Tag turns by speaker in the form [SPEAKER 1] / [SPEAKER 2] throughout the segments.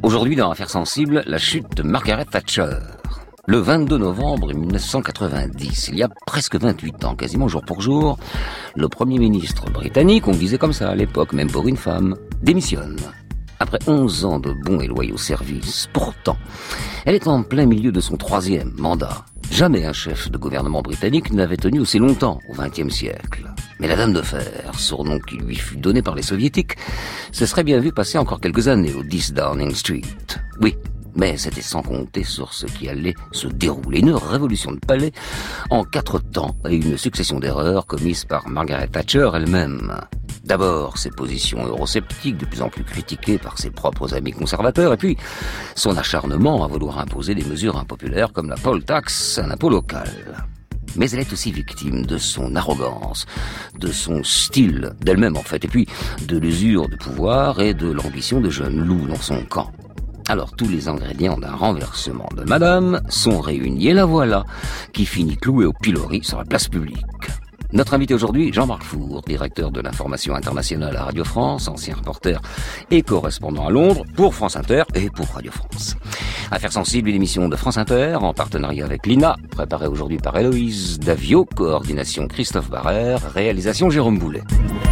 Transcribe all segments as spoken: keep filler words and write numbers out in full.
[SPEAKER 1] Aujourd'hui, dans Affaires sensibles, la chute de Margaret Thatcher. Le vingt-deux novembre mille neuf cent quatre-vingt-dix, il y a presque vingt-huit ans, quasiment jour pour jour, le Premier ministre britannique, on le disait comme ça à l'époque, même pour une femme, démissionne. Après onze ans de bons et loyaux services, pourtant, elle est en plein milieu de son troisième mandat. Jamais un chef de gouvernement britannique n'avait tenu aussi longtemps au vingtième siècle. Mais la Dame de Fer, surnom qui lui fut donné par les soviétiques, se serait bien vu passer encore quelques années au dix Downing Street. Oui, mais c'était sans compter sur ce qui allait se dérouler. Une révolution de palais en quatre temps et une succession d'erreurs commises par Margaret Thatcher elle-même. D'abord, ses positions eurosceptiques, de plus en plus critiquées par ses propres amis conservateurs, et puis son acharnement à vouloir imposer des mesures impopulaires comme la poll tax, un impôt local. Mais elle est aussi victime de son arrogance, de son style, d'elle-même en fait, et puis de l'usure de pouvoir et de l'ambition de jeune loup dans son camp. Alors tous les ingrédients d'un renversement de madame sont réunis, et la voilà qui finit clouée au pilori sur la place publique. Notre invité aujourd'hui, Jean-Marc Four, directeur de l'information internationale à Radio France, ancien reporter et correspondant à Londres pour France Inter et pour Radio France. Affaires sensibles, une émission de France Inter en partenariat avec l'I N A, préparée aujourd'hui par Héloïse Davio, coordination Christophe Barrère, réalisation Jérôme Boulet.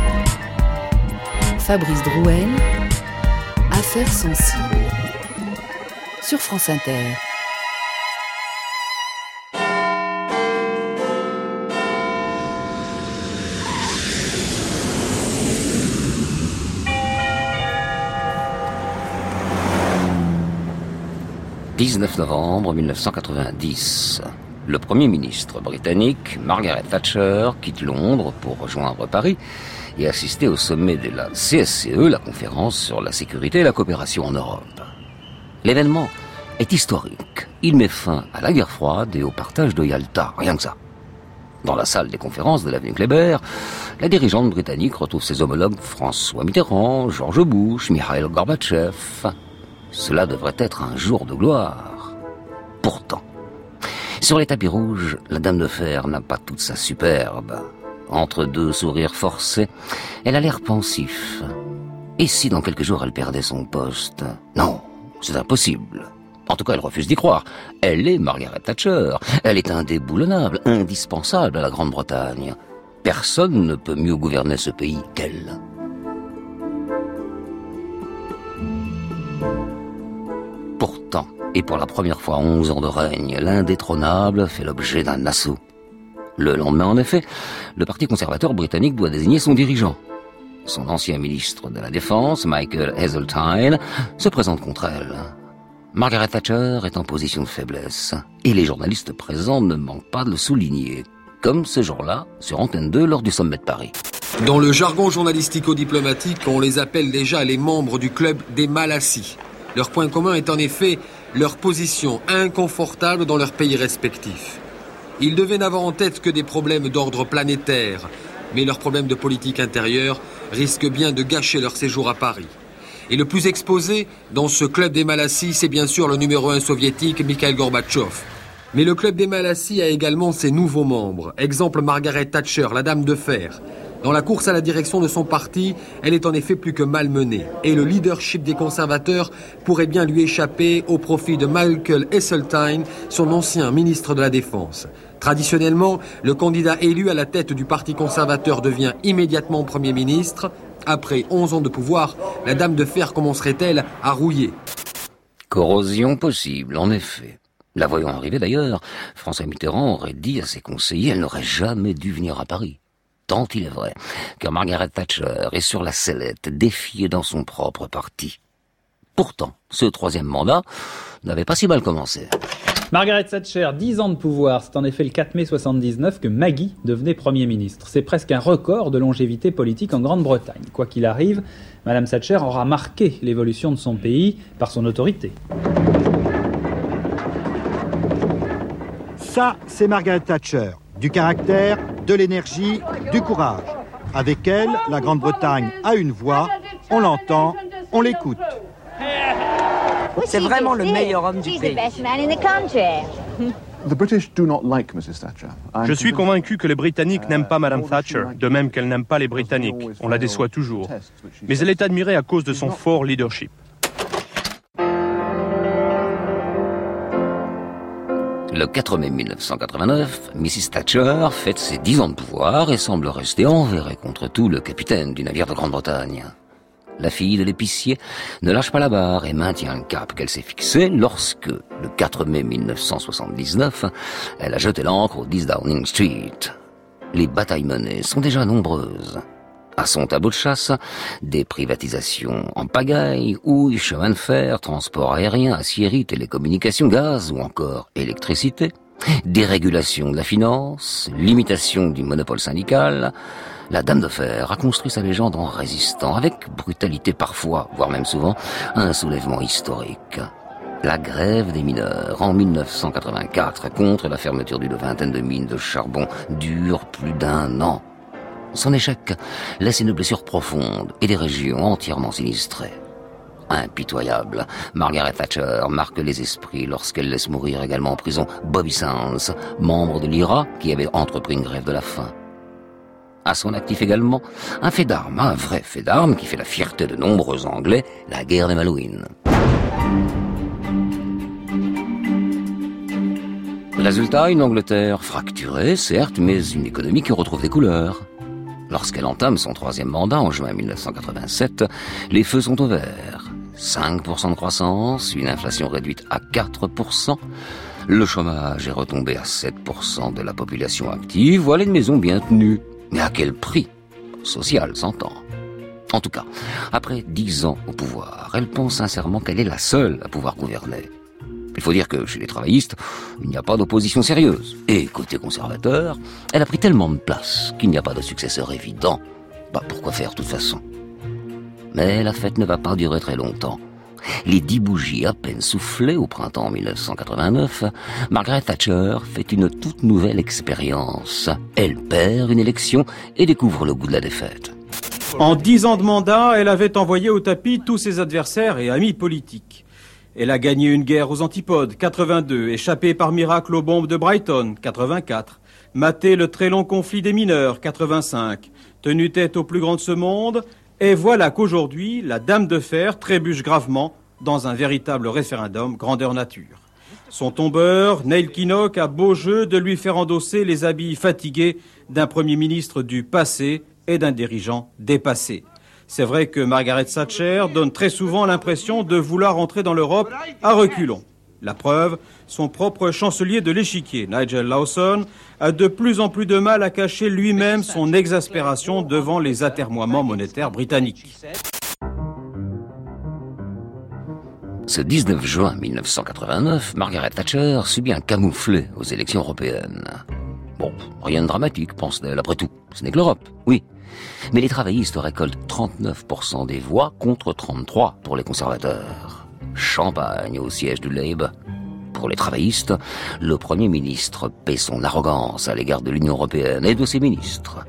[SPEAKER 2] Fabrice Drouel, Affaires sensibles sur France Inter.
[SPEAKER 1] dix-neuf novembre mille neuf cent quatre-vingt-dix. Le Premier ministre britannique, Margaret Thatcher, quitte Londres pour rejoindre Paris et assister au sommet de la C S C E, la conférence sur la sécurité et la coopération en Europe. L'événement est historique. Il met fin à la guerre froide et au partage de Yalta, rien que ça. Dans la salle des conférences de l'avenue Kléber, la dirigeante britannique retrouve ses homologues François Mitterrand, George Bush, Mikhail Gorbatchev. Cela devrait être un jour de gloire. Pourtant, sur les tapis rouges, la Dame de Fer n'a pas toute sa superbe. Entre deux sourires forcés, elle a l'air pensif. Et si dans quelques jours elle perdait son poste? Non, c'est impossible. En tout cas, elle refuse d'y croire. Elle est Margaret Thatcher. Elle est indéboulonnable, indispensable à la Grande-Bretagne. Personne ne peut mieux gouverner ce pays qu'elle. Pourtant, et pour la première fois en onze ans de règne, l'indétrônable fait l'objet d'un assaut. Le lendemain, en effet, le Parti conservateur britannique doit désigner son dirigeant. Son ancien ministre de la Défense, Michael Heseltine, se présente contre elle. Margaret Thatcher est en position de faiblesse, et les journalistes présents ne manquent pas de le souligner, comme ce jour-là, sur Antenne deux, lors du sommet de Paris.
[SPEAKER 3] Dans le jargon journalistico-diplomatique, on les appelle déjà les membres du club des Malassis. Leur point commun est en effet leur position inconfortable dans leurs pays respectifs. Ils devaient n'avoir en tête que des problèmes d'ordre planétaire, mais leurs problèmes de politique intérieure risquent bien de gâcher leur séjour à Paris. Et le plus exposé dans ce club des Malassis, c'est bien sûr le numéro un soviétique, Mikhail Gorbatchev. Mais le club des Malassis a également ses nouveaux membres. Exemple Margaret Thatcher, la Dame de Fer. Dans la course à la direction de son parti, elle est en effet plus que malmenée. Et le leadership des conservateurs pourrait bien lui échapper au profit de Michael Heseltine, son ancien ministre de la Défense. Traditionnellement, le candidat élu à la tête du parti conservateur devient immédiatement Premier ministre. Après onze ans de pouvoir, la Dame de Fer commencerait-elle à rouiller?
[SPEAKER 1] Corrosion possible, en effet. La voyant arriver d'ailleurs, François Mitterrand aurait dit à ses conseillers, elle n'aurait jamais dû venir à Paris. Tant il est vrai que Margaret Thatcher est sur la sellette, défiée dans son propre parti. Pourtant, ce troisième mandat n'avait pas si mal commencé.
[SPEAKER 4] Margaret Thatcher, dix ans de pouvoir, c'est en effet le quatre mai soixante-dix-neuf que Maggie devenait Premier ministre. C'est presque un record de longévité politique en Grande-Bretagne. Quoi qu'il arrive, Madame Thatcher aura marqué l'évolution de son pays par son autorité.
[SPEAKER 5] Ça, c'est Margaret Thatcher. Du caractère, de l'énergie, du courage. Avec elle, la Grande-Bretagne a une voix, on l'entend, on l'écoute.
[SPEAKER 6] C'est vraiment le meilleur homme du pays.
[SPEAKER 7] Je suis convaincu que les Britanniques n'aiment pas Madame Thatcher, de même qu'elle n'aime pas les Britanniques. On la déçoit toujours. Mais elle est admirée à cause de son fort leadership.
[SPEAKER 1] Le quatre mai mille neuf cent quatre-vingt-neuf, missus Thatcher fête ses dix ans de pouvoir et semble rester envers et contre tout le capitaine du navire de Grande-Bretagne. La fille de l'épicier ne lâche pas la barre et maintient le cap qu'elle s'est fixé lorsque, le quatre mai mille neuf cent soixante-dix-neuf, elle a jeté l'ancre au dix Downing Street. Les batailles menées sont déjà nombreuses. À son tableau de chasse, des privatisations en pagaille, houilles, chemin de fer, transport aérien, aciérie, télécommunications, gaz ou encore électricité, dérégulation de la finance, limitation du monopole syndical. La Dame de Fer a construit sa légende en résistant, avec brutalité parfois, voire même souvent, à un soulèvement historique. La grève des mineurs en mille neuf cent quatre-vingt-quatre contre la fermeture d'une vingtaine de mines de charbon dure plus d'un an. Son échec laisse une blessure profonde et des régions entièrement sinistrées. Impitoyable, Margaret Thatcher marque les esprits lorsqu'elle laisse mourir également en prison Bobby Sands, membre de l'I R A qui avait entrepris une grève de la faim. À son actif également, un fait d'armes, un vrai fait d'armes qui fait la fierté de nombreux Anglais, la guerre des Malouines. Résultat, une Angleterre fracturée, certes, mais une économie qui retrouve des couleurs. Lorsqu'elle entame son troisième mandat en juin mille neuf cent quatre-vingt-sept, les feux sont au vert. cinq pour cent de croissance, une inflation réduite à quatre pour cent. Le chômage est retombé à sept pour cent de la population active. Voilà une maison bien tenue. Mais à quel prix ? Social, s'entend. En tout cas, après dix ans au pouvoir, elle pense sincèrement qu'elle est la seule à pouvoir gouverner. Il faut dire que chez les travaillistes, il n'y a pas d'opposition sérieuse. Et côté conservateur, elle a pris tellement de place qu'il n'y a pas de successeur évident. Bah, pourquoi faire de toute façon ? Mais la fête ne va pas durer très longtemps. Les dix bougies à peine soufflées au printemps mille neuf cent quatre-vingt-neuf, Margaret Thatcher fait une toute nouvelle expérience. Elle perd une élection et découvre le goût de la défaite.
[SPEAKER 8] En dix ans de mandat, elle avait envoyé au tapis tous ses adversaires et amis politiques. Elle a gagné une guerre aux antipodes, quatre-vingt-deux, échappé par miracle aux bombes de Brighton, quatre-vingt-quatre, maté le très long conflit des mineurs, quatre-vingt-cinq, tenu tête au plus grand de ce monde, et voilà qu'aujourd'hui, la Dame de Fer trébuche gravement dans un véritable référendum grandeur nature. Son tombeur, Neil Kinnock, a beau jeu de lui faire endosser les habits fatigués d'un Premier ministre du passé et d'un dirigeant dépassé. C'est vrai que Margaret Thatcher donne très souvent l'impression de vouloir entrer dans l'Europe à reculons. La preuve, son propre chancelier de l'échiquier, Nigel Lawson, a de plus en plus de mal à cacher lui-même son exaspération devant les atermoiements monétaires britanniques.
[SPEAKER 1] Ce dix-neuf juin mille neuf cent quatre-vingt-neuf, Margaret Thatcher subit un camouflet aux élections européennes. Bon, rien de dramatique, pense-t-elle, après tout. Ce n'est que l'Europe, oui. Mais les travaillistes récoltent trente-neuf pour cent des voix contre trente-trois pour les conservateurs. Champagne au siège du Labour. Pour les travaillistes, le Premier ministre paie son arrogance à l'égard de l'Union européenne et de ses ministres.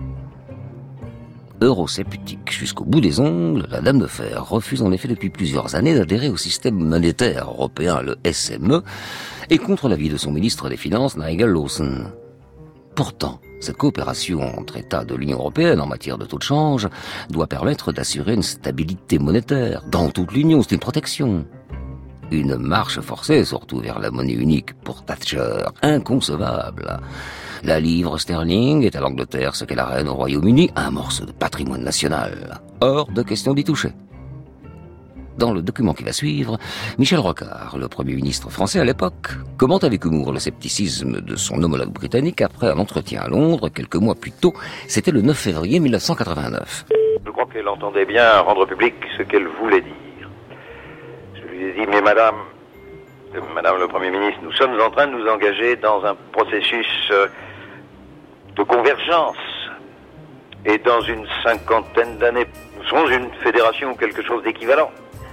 [SPEAKER 1] Eurosceptique jusqu'au bout des ongles, la Dame de Fer refuse en effet depuis plusieurs années d'adhérer au système monétaire européen, le S M E, et contre l'avis de son ministre des Finances, Nigel Lawson. Pourtant, cette coopération entre États de l'Union européenne en matière de taux de change doit permettre d'assurer une stabilité monétaire dans toute l'Union, c'est une protection. Une marche forcée, surtout vers la monnaie unique pour Thatcher, inconcevable. La livre sterling est à l'Angleterre ce qu'est la reine au Royaume-Uni, un morceau de patrimoine national. Hors de question d'y toucher. Dans le document qui va suivre, Michel Rocard, le Premier ministre français à l'époque, commente avec humour le scepticisme de son homologue britannique après un entretien à Londres quelques mois plus tôt. C'était le neuf février mille neuf cent quatre-vingt-neuf.
[SPEAKER 9] Je crois qu'elle entendait bien rendre public ce qu'elle voulait dire. Je lui ai dit, mais madame, euh, madame le Premier ministre, nous sommes en train de nous engager dans un processus euh, de convergence. Et dans une cinquantaine d'années, nous serons une fédération ou quelque chose d'équivalent.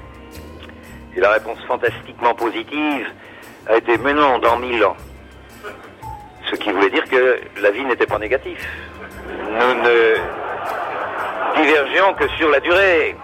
[SPEAKER 9] Et la réponse fantastiquement positive a été « mais non, dans mille ans ». Ce qui voulait dire que la vie n'était pas négative. Nous ne divergions que sur la durée.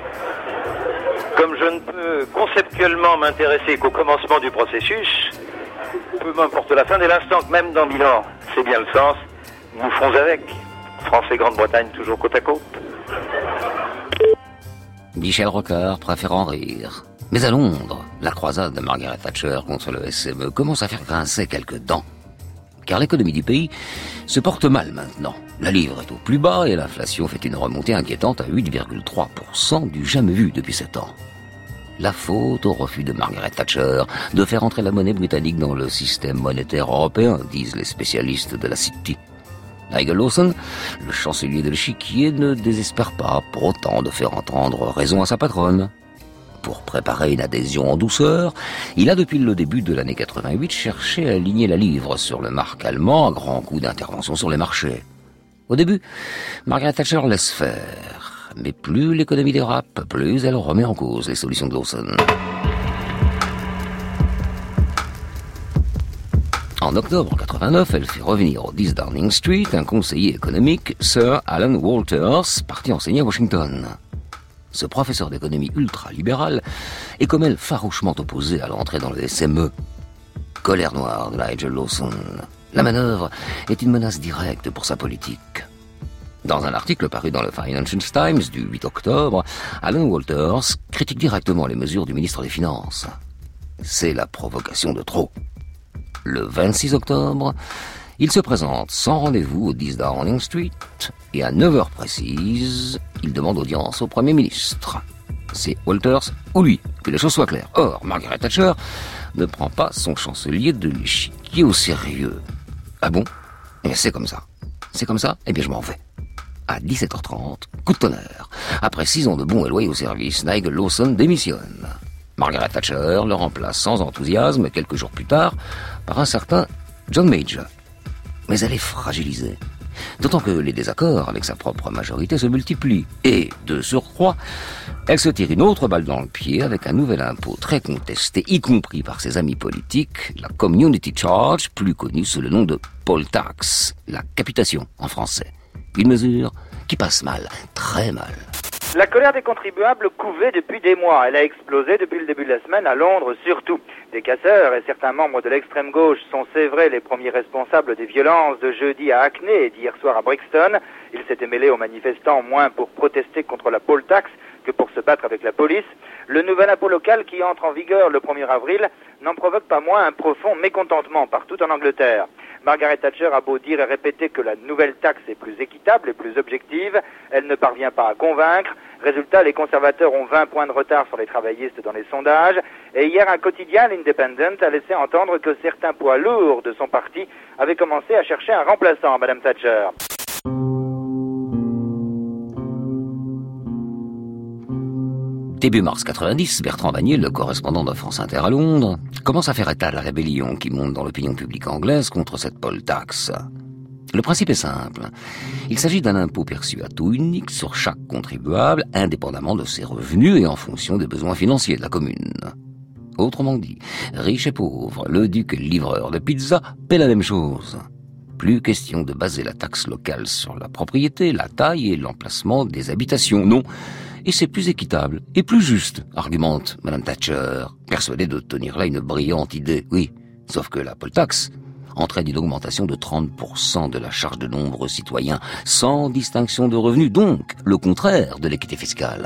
[SPEAKER 9] Comme je ne peux conceptuellement m'intéresser qu'au commencement du processus, peu m'importe la fin dès l'instant que même dans mille ans, c'est bien le sens, nous ferons avec. France et Grande-Bretagne toujours côte à côte.
[SPEAKER 1] Michel Rocard préfère en rire. Mais à Londres, la croisade de Margaret Thatcher contre le S M E commence à faire grincer quelques dents. Car l'économie du pays se porte mal maintenant. La livre est au plus bas et l'inflation fait une remontée inquiétante à huit virgule trois pour cent du jamais vu depuis sept ans. La faute au refus de Margaret Thatcher de faire entrer la monnaie britannique dans le système monétaire européen, disent les spécialistes de la City. Nigel Lawson, le chancelier de l'échiquier, ne désespère pas pour autant de faire entendre raison à sa patronne. Pour préparer une adhésion en douceur, il a depuis le début de l'année quatre-vingt-huit cherché à aligner la livre sur le marque allemand à grands coups d'intervention sur les marchés. Au début, Margaret Thatcher laisse faire, mais plus l'économie dérape, plus elle remet en cause les solutions de Lawson. En octobre quatre-vingt-neuf, elle fait revenir au dix Downing Street un conseiller économique, Sir Alan Walters, parti enseigner à Washington. Ce professeur d'économie ultra-libéral est comme elle farouchement opposé à l'entrée dans le S M E. Colère noire de Nigel Lawson. La manœuvre est une menace directe pour sa politique. Dans un article paru dans le Financial Times du huit octobre, Alan Walters critique directement les mesures du ministre des Finances. C'est la provocation de trop. Le vingt-six octobre, il se présente sans rendez-vous au dix Downing Street et à neuf heures précises, il demande audience au Premier ministre. C'est Walters ou lui, que les choses soient claires. Or, Margaret Thatcher ne prend pas son chancelier de l'échiquier au sérieux. Ah bon ? Eh bien, c'est comme ça. C'est comme ça ? Eh bien, je m'en vais. À dix-sept heures trente, coup de tonnerre. Après six ans de bons et loyaux services, Nigel Lawson démissionne. Margaret Thatcher le remplace sans enthousiasme, quelques jours plus tard, par un certain John Major. Mais elle est fragilisée. D'autant que les désaccords avec sa propre majorité se multiplient. Et, de surcroît, elle se tire une autre balle dans le pied avec un nouvel impôt très contesté, y compris par ses amis politiques, la Community Charge, plus connue sous le nom de Poll Tax, la capitation en français. Une mesure qui passe mal, très mal.
[SPEAKER 10] La colère des contribuables couvait depuis des mois. Elle a explosé depuis le début de la semaine à Londres surtout. Des casseurs et certains membres de l'extrême gauche sont, c'est vrai, les premiers responsables des violences de jeudi à Hackney et d'hier soir à Brixton. Ils s'étaient mêlés aux manifestants moins pour protester contre la poll tax que pour se battre avec la police. Le nouvel impôt local qui entre en vigueur le premier avril n'en provoque pas moins un profond mécontentement partout en Angleterre. Margaret Thatcher a beau dire et répéter que la nouvelle taxe est plus équitable et plus objective, elle ne parvient pas à convaincre. Résultat, les conservateurs ont vingt points de retard sur les travaillistes dans les sondages. Et hier, un quotidien, l'Independent, a laissé entendre que certains poids lourds de son parti avaient commencé à chercher un remplaçant à Madame Thatcher.
[SPEAKER 1] Début mars quatre-vingt-dix, Bertrand Vanier, le correspondant de France Inter à Londres, commence à faire état de la rébellion qui monte dans l'opinion publique anglaise contre cette poll tax. Le principe est simple. Il s'agit d'un impôt perçu à taux unique sur chaque contribuable, indépendamment de ses revenus et en fonction des besoins financiers de la commune. Autrement dit, riches et pauvres, le duc et le livreur de pizza paient la même chose. Plus question de baser la taxe locale sur la propriété, la taille et l'emplacement des habitations, non. Et c'est plus équitable et plus juste, argumente Madame Thatcher, persuadée de tenir là une brillante idée. Oui, sauf que la poll tax entraîne une augmentation de trente pour cent de la charge de nombreux citoyens, sans distinction de revenus, donc le contraire de l'équité fiscale.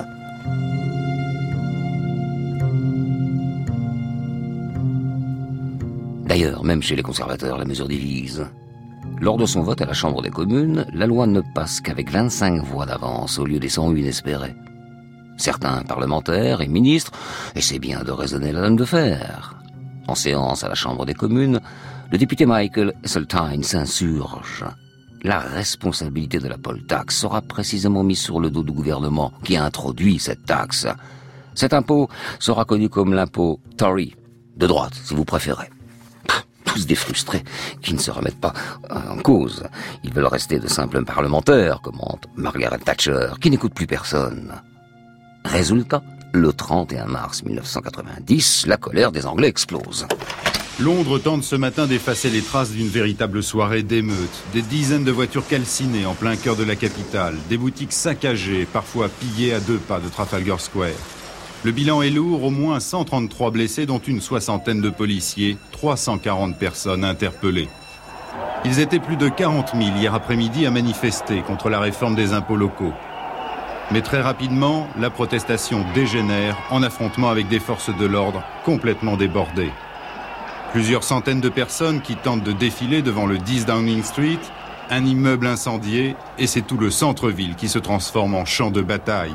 [SPEAKER 1] D'ailleurs, même chez les conservateurs, la mesure divise. Lors de son vote à la Chambre des communes, la loi ne passe qu'avec vingt-cinq voix d'avance au lieu des cent un espérées. Certains parlementaires et ministres essaient bien de raisonner la dame de fer. En séance à la Chambre des communes, le député Michael Heseltine s'insurge. La responsabilité de la poll tax sera précisément mise sur le dos du gouvernement qui a introduit cette taxe. Cet impôt sera connu comme l'impôt Tory, de droite si vous préférez. Tous des frustrés qui ne se remettent pas en cause. Ils veulent rester de simples parlementaires, commente Margaret Thatcher, qui n'écoute plus personne. Résultat, le trente et un mars mille neuf cent quatre-vingt-dix, la colère des Anglais explose.
[SPEAKER 11] Londres tente ce matin d'effacer les traces d'une véritable soirée d'émeute. Des dizaines de voitures calcinées en plein cœur de la capitale, des boutiques saccagées, parfois pillées à deux pas de Trafalgar Square. Le bilan est lourd, au moins cent trente-trois blessés, dont une soixantaine de policiers, trois cent quarante personnes interpellées. Ils étaient plus de quarante mille hier après-midi à manifester contre la réforme des impôts locaux. Mais très rapidement, la protestation dégénère en affrontement avec des forces de l'ordre complètement débordées. Plusieurs centaines de personnes qui tentent de défiler devant le dix Downing Street, un immeuble incendié, et c'est tout le centre-ville qui se transforme en champ de bataille.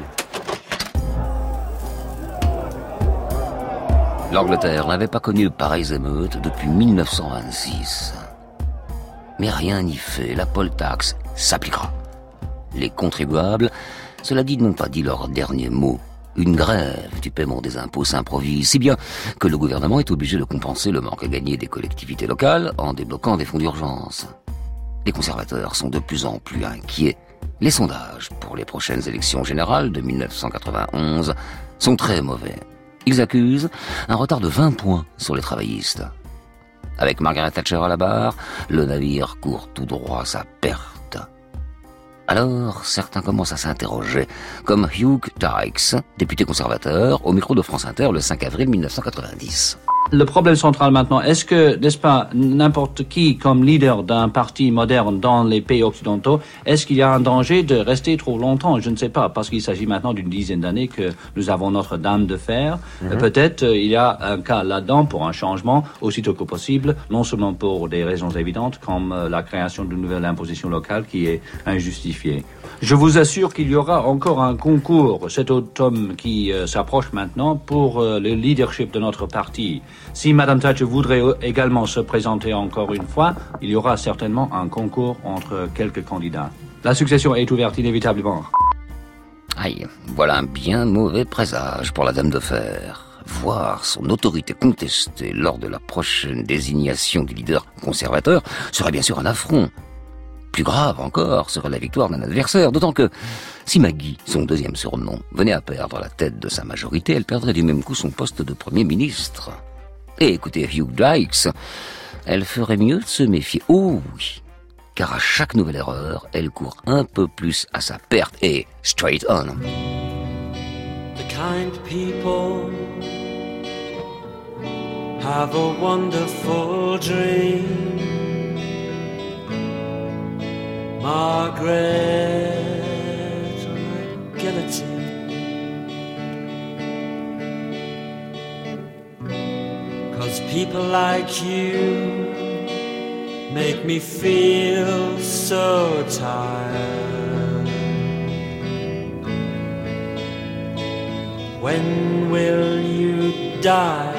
[SPEAKER 1] L'Angleterre n'avait pas connu de pareilles émeutes depuis mille neuf cent vingt-six. Mais rien n'y fait, la poll tax s'appliquera. Les contribuables, cela dit, n'ont pas dit leur dernier mot. Une grève du paiement des impôts s'improvise, si bien que le gouvernement est obligé de compenser le manque à gagner des collectivités locales en débloquant des fonds d'urgence. Les conservateurs sont de plus en plus inquiets. Les sondages pour les prochaines élections générales de mille neuf cent quatre-vingt-onze sont très mauvais. Ils accusent un retard de vingt points sur les travaillistes. Avec Margaret Thatcher à la barre, le navire court tout droit à sa perte. Alors, certains commencent à s'interroger, comme Hugh Dykes, député conservateur, au micro de France Inter le cinq avril mille neuf cent quatre-vingt-dix.
[SPEAKER 12] Le problème central maintenant, est-ce que, n'est-ce pas, n'importe qui comme leader d'un parti moderne dans les pays occidentaux, est-ce qu'il y a un danger de rester trop longtemps? Je ne sais pas, parce qu'il s'agit maintenant d'une dizaine d'années que nous avons Notre-Dame de fer. Mm-hmm. Peut-être euh, il y a un cas là-dedans pour un changement aussitôt que possible, non seulement pour des raisons évidentes comme euh, la création d'une nouvelle imposition locale qui est injustifiée. Je vous assure qu'il y aura encore un concours cet automne qui euh, s'approche maintenant pour euh, le leadership de notre parti. Si Madame Thatcher voudrait également se présenter encore une fois, il y aura certainement un concours entre quelques candidats. La succession est ouverte inévitablement.
[SPEAKER 1] Aïe, voilà un bien mauvais présage pour la Dame de Fer. Voir son autorité contestée lors de la prochaine désignation du leader conservateur serait bien sûr un affront. Plus grave encore serait la victoire d'un adversaire, d'autant que si Maggie, son deuxième surnom, venait à perdre la tête de sa majorité, elle perdrait du même coup son poste de Premier ministre. Et écoutez Hugh Dykes, elle ferait mieux de se méfier. Oh oui, car à chaque nouvelle erreur, elle court un peu plus à sa perte et straight on.
[SPEAKER 13] The kind people have a wonderful dream. Margaret McGillity, cause people like you make me feel so tired. When will you die?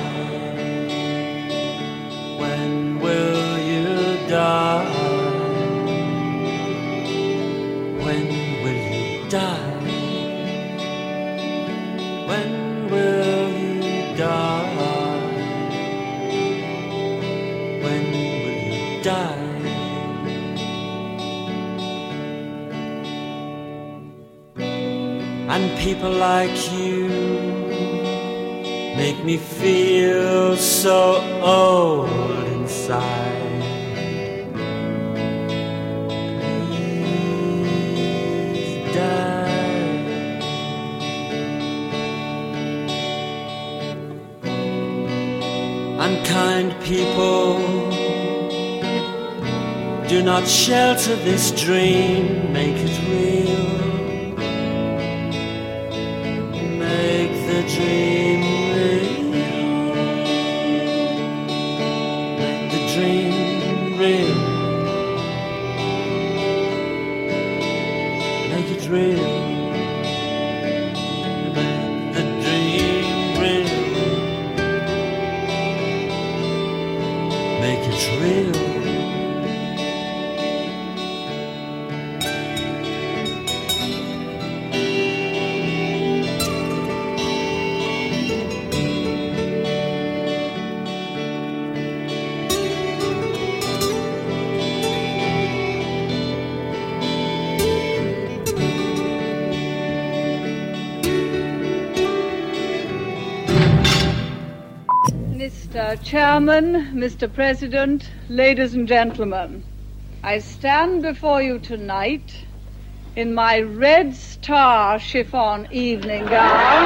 [SPEAKER 13] When will you die? When will you die? When will you die? When will you die? And people like you make me feel so old inside. Unkind people, do not shelter this dream, make it real. Make the dream real. Make the dream real. Make it real. Make the dream real. Make it real.
[SPEAKER 14] Mister Chairman, Mister President, ladies and gentlemen, I stand before you tonight in my red star chiffon evening gown.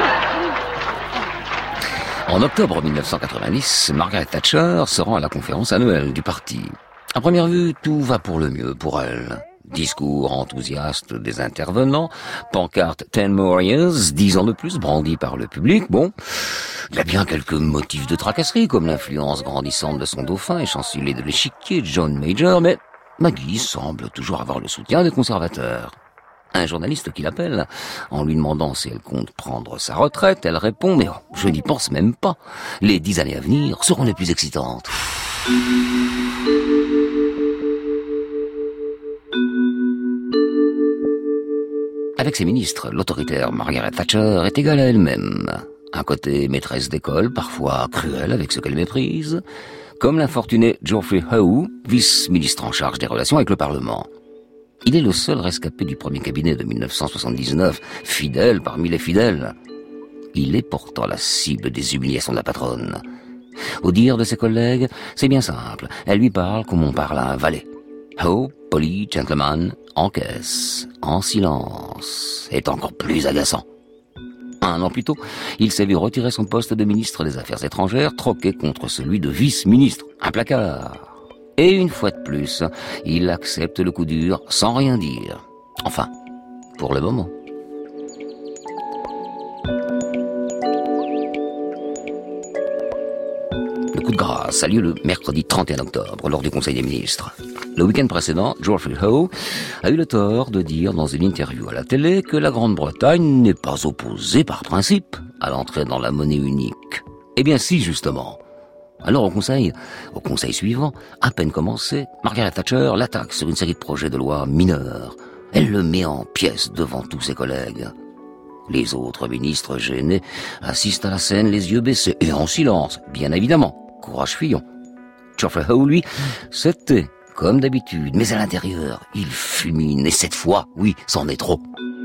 [SPEAKER 1] En octobre mille neuf cent quatre-vingt-dix, Margaret Thatcher se rend à la conférence annuelle du parti. À première vue, tout va pour le mieux pour elle. Discours enthousiaste des intervenants, pancarte Ten more years, dix ans de plus, brandie par le public. Bon, il y a bien quelques motifs de tracasserie, comme l'influence grandissante de son dauphin et chancelier de l'échiquier, John Major, mais Maggie semble toujours avoir le soutien des conservateurs. Un journaliste qui l'appelle, en lui demandant si elle compte prendre sa retraite, elle répond « Mais oh, je n'y pense même pas. Les dix années à venir seront les plus excitantes. » Avec ses ministres, l'autoritaire Margaret Thatcher est égale à elle-même. Un côté maîtresse d'école, parfois cruelle avec ce qu'elle méprise, comme l'infortuné Geoffrey Howe, vice-ministre en charge des relations avec le Parlement. Il est le seul rescapé du premier cabinet de mille neuf cent soixante-dix-neuf, fidèle parmi les fidèles. Il est pourtant la cible des humiliations de la patronne. Au dire de ses collègues, c'est bien simple, elle lui parle comme on parle à un valet. Howe, poli, gentleman, encaisse, en silence, est encore plus agaçant. Un an plus tôt, il s'est vu retirer son poste de ministre des Affaires étrangères, troqué contre celui de vice-ministre, un placard. Et une fois de plus, il accepte le coup dur sans rien dire. Enfin, pour le moment. Le coup de grâce a lieu le mercredi trente et un octobre, lors du Conseil des ministres. Le week-end précédent, Geoffrey Howe a eu le tort de dire dans une interview à la télé que la Grande-Bretagne n'est pas opposée par principe à l'entrée dans la monnaie unique. Eh bien si, justement. Alors au Conseil, au Conseil suivant, à peine commencé, Margaret Thatcher l'attaque sur une série de projets de loi mineurs. Elle le met en pièces devant tous ses collègues. Les autres ministres gênés assistent à la scène les yeux baissés et en silence, bien évidemment. Courage Fillon. Geoffrey Howe, lui, c'était comme d'habitude, mais à l'intérieur, il fulmine, et cette fois, oui, c'en est trop.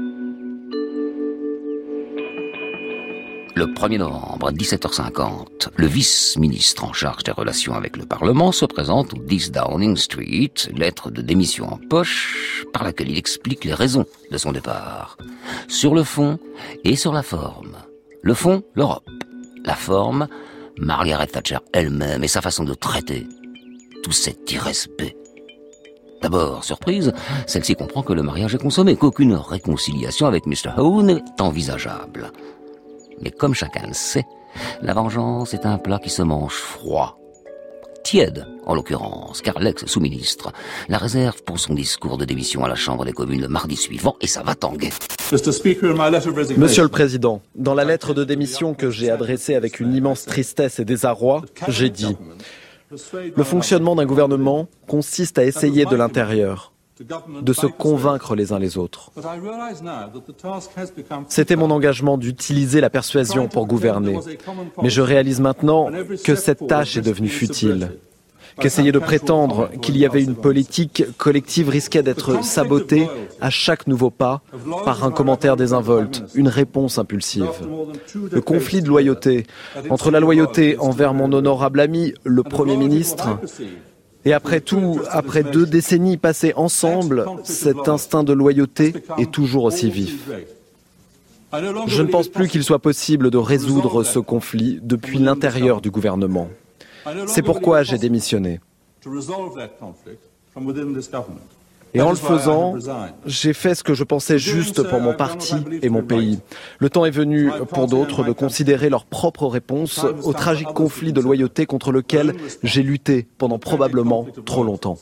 [SPEAKER 1] Le premier novembre, à dix-sept heures cinquante, le vice-ministre en charge des relations avec le Parlement se présente au dix Downing Street, lettre de démission en poche, par laquelle il explique les raisons de son départ. Sur le fond et sur la forme. Le fond, l'Europe. La forme, Margaret Thatcher elle-même et sa façon de traiter tout cet irrespect. D'abord, surprise, celle-ci comprend que le mariage est consommé, qu'aucune réconciliation avec mister Howe n'est envisageable. Mais comme chacun le sait, la vengeance est un plat qui se mange froid. Tiède, en l'occurrence, car l'ex-sous-ministre la réserve pour son discours de démission à la Chambre des communes le mardi suivant, et ça va tanguer.
[SPEAKER 15] Monsieur le Président, dans la lettre de démission que j'ai adressée avec une immense tristesse et désarroi, j'ai dit « Le fonctionnement d'un gouvernement consiste à essayer de l'intérieur, de se convaincre les uns les autres. C'était mon engagement d'utiliser la persuasion pour gouverner, mais je réalise maintenant que cette tâche est devenue futile. Qu'essayer de prétendre qu'il y avait une politique collective risquait d'être sabotée à chaque nouveau pas par un commentaire désinvolte, une réponse impulsive. Le conflit de loyauté entre la loyauté envers mon honorable ami, le Premier ministre, et après tout, après deux décennies passées ensemble, cet instinct de loyauté est toujours aussi vif. Je ne pense plus qu'il soit possible de résoudre ce conflit depuis l'intérieur du gouvernement. C'est pourquoi j'ai démissionné. Et en le faisant, j'ai fait ce que je pensais juste pour mon parti et mon pays. Le temps est venu pour d'autres de considérer leur propre réponse au tragique conflit de loyauté contre lequel j'ai lutté pendant probablement trop longtemps.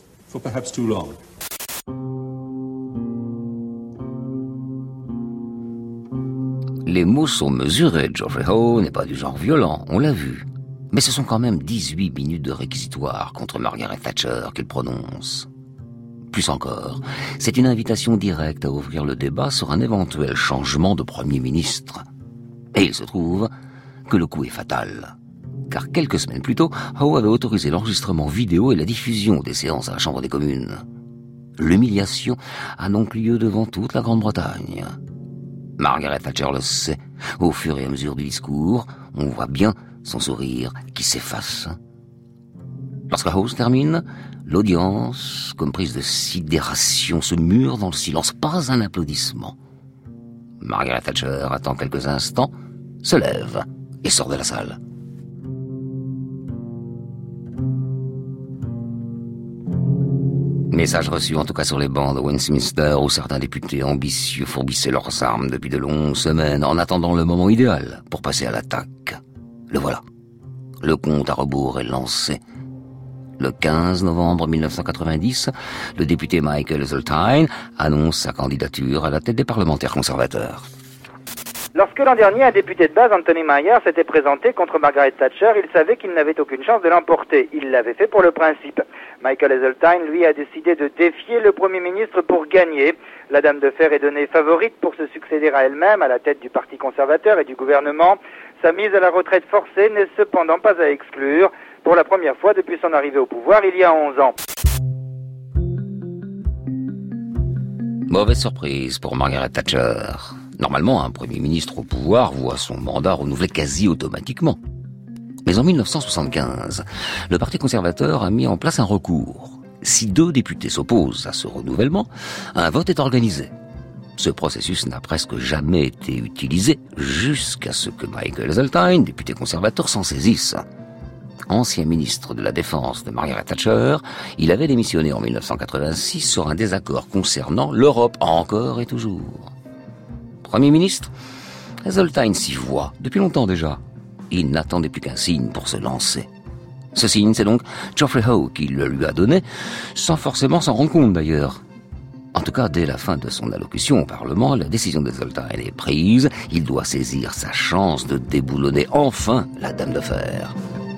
[SPEAKER 1] Les mots sont mesurés. Geoffrey Howe n'est pas du genre violent, on l'a vu. Mais ce sont quand même dix-huit minutes de réquisitoire contre Margaret Thatcher qu'il prononce. Plus encore, c'est une invitation directe à ouvrir le débat sur un éventuel changement de Premier ministre. Et il se trouve que le coup est fatal. Car quelques semaines plus tôt, Howe avait autorisé l'enregistrement vidéo et la diffusion des séances à la Chambre des communes. L'humiliation a donc lieu devant toute la Grande-Bretagne. Margaret Thatcher le sait. Au fur et à mesure du discours, on voit bien son sourire qui s'efface. Lorsque Howe termine, l'audience, comme prise de sidération, se mure dans le silence. Pas un applaudissement. Margaret Thatcher attend quelques instants, se lève et sort de la salle. Message reçu en tout cas sur les bancs de Westminster où certains députés ambitieux fourbissaient leurs armes depuis de longues semaines en attendant le moment idéal pour passer à l'attaque. Le voilà. Le compte à rebours est lancé. Le quinze novembre mille neuf cent quatre-vingt-dix, le député Michael Heseltine annonce sa candidature à la tête des parlementaires conservateurs.
[SPEAKER 10] Lorsque l'an dernier, un député de base, Anthony Meyer, s'était présenté contre Margaret Thatcher, il savait qu'il n'avait aucune chance de l'emporter. Il l'avait fait pour le principe. Michael Heseltine, lui, a décidé de défier le Premier ministre pour gagner. La Dame de Fer est donnée favorite pour se succéder à elle-même à la tête du Parti conservateur et du gouvernement. Sa mise à la retraite forcée n'est cependant pas à exclure, pour la première fois depuis son arrivée au pouvoir il y a onze ans.
[SPEAKER 1] Mauvaise surprise pour Margaret Thatcher. Normalement, un Premier ministre au pouvoir voit son mandat renouvelé quasi automatiquement. Mais en mille neuf cent soixante-quinze, le Parti conservateur a mis en place un recours. Si deux députés s'opposent à ce renouvellement, un vote est organisé. Ce processus n'a presque jamais été utilisé jusqu'à ce que Michael Heseltine, député conservateur, s'en saisisse. Ancien ministre de la Défense de Margaret Thatcher, il avait démissionné en mille neuf cent quatre-vingt-six sur un désaccord concernant l'Europe, encore et toujours. Premier ministre, Heseltine s'y voit depuis longtemps déjà. Il n'attendait plus qu'un signe pour se lancer. Ce signe, c'est donc Geoffrey Howe qui le lui a donné, sans forcément s'en rendre compte d'ailleurs. En tout cas, dès la fin de son allocution au Parlement, la décision d'Heseltine est prise. Il doit saisir sa chance de déboulonner enfin la Dame de Fer.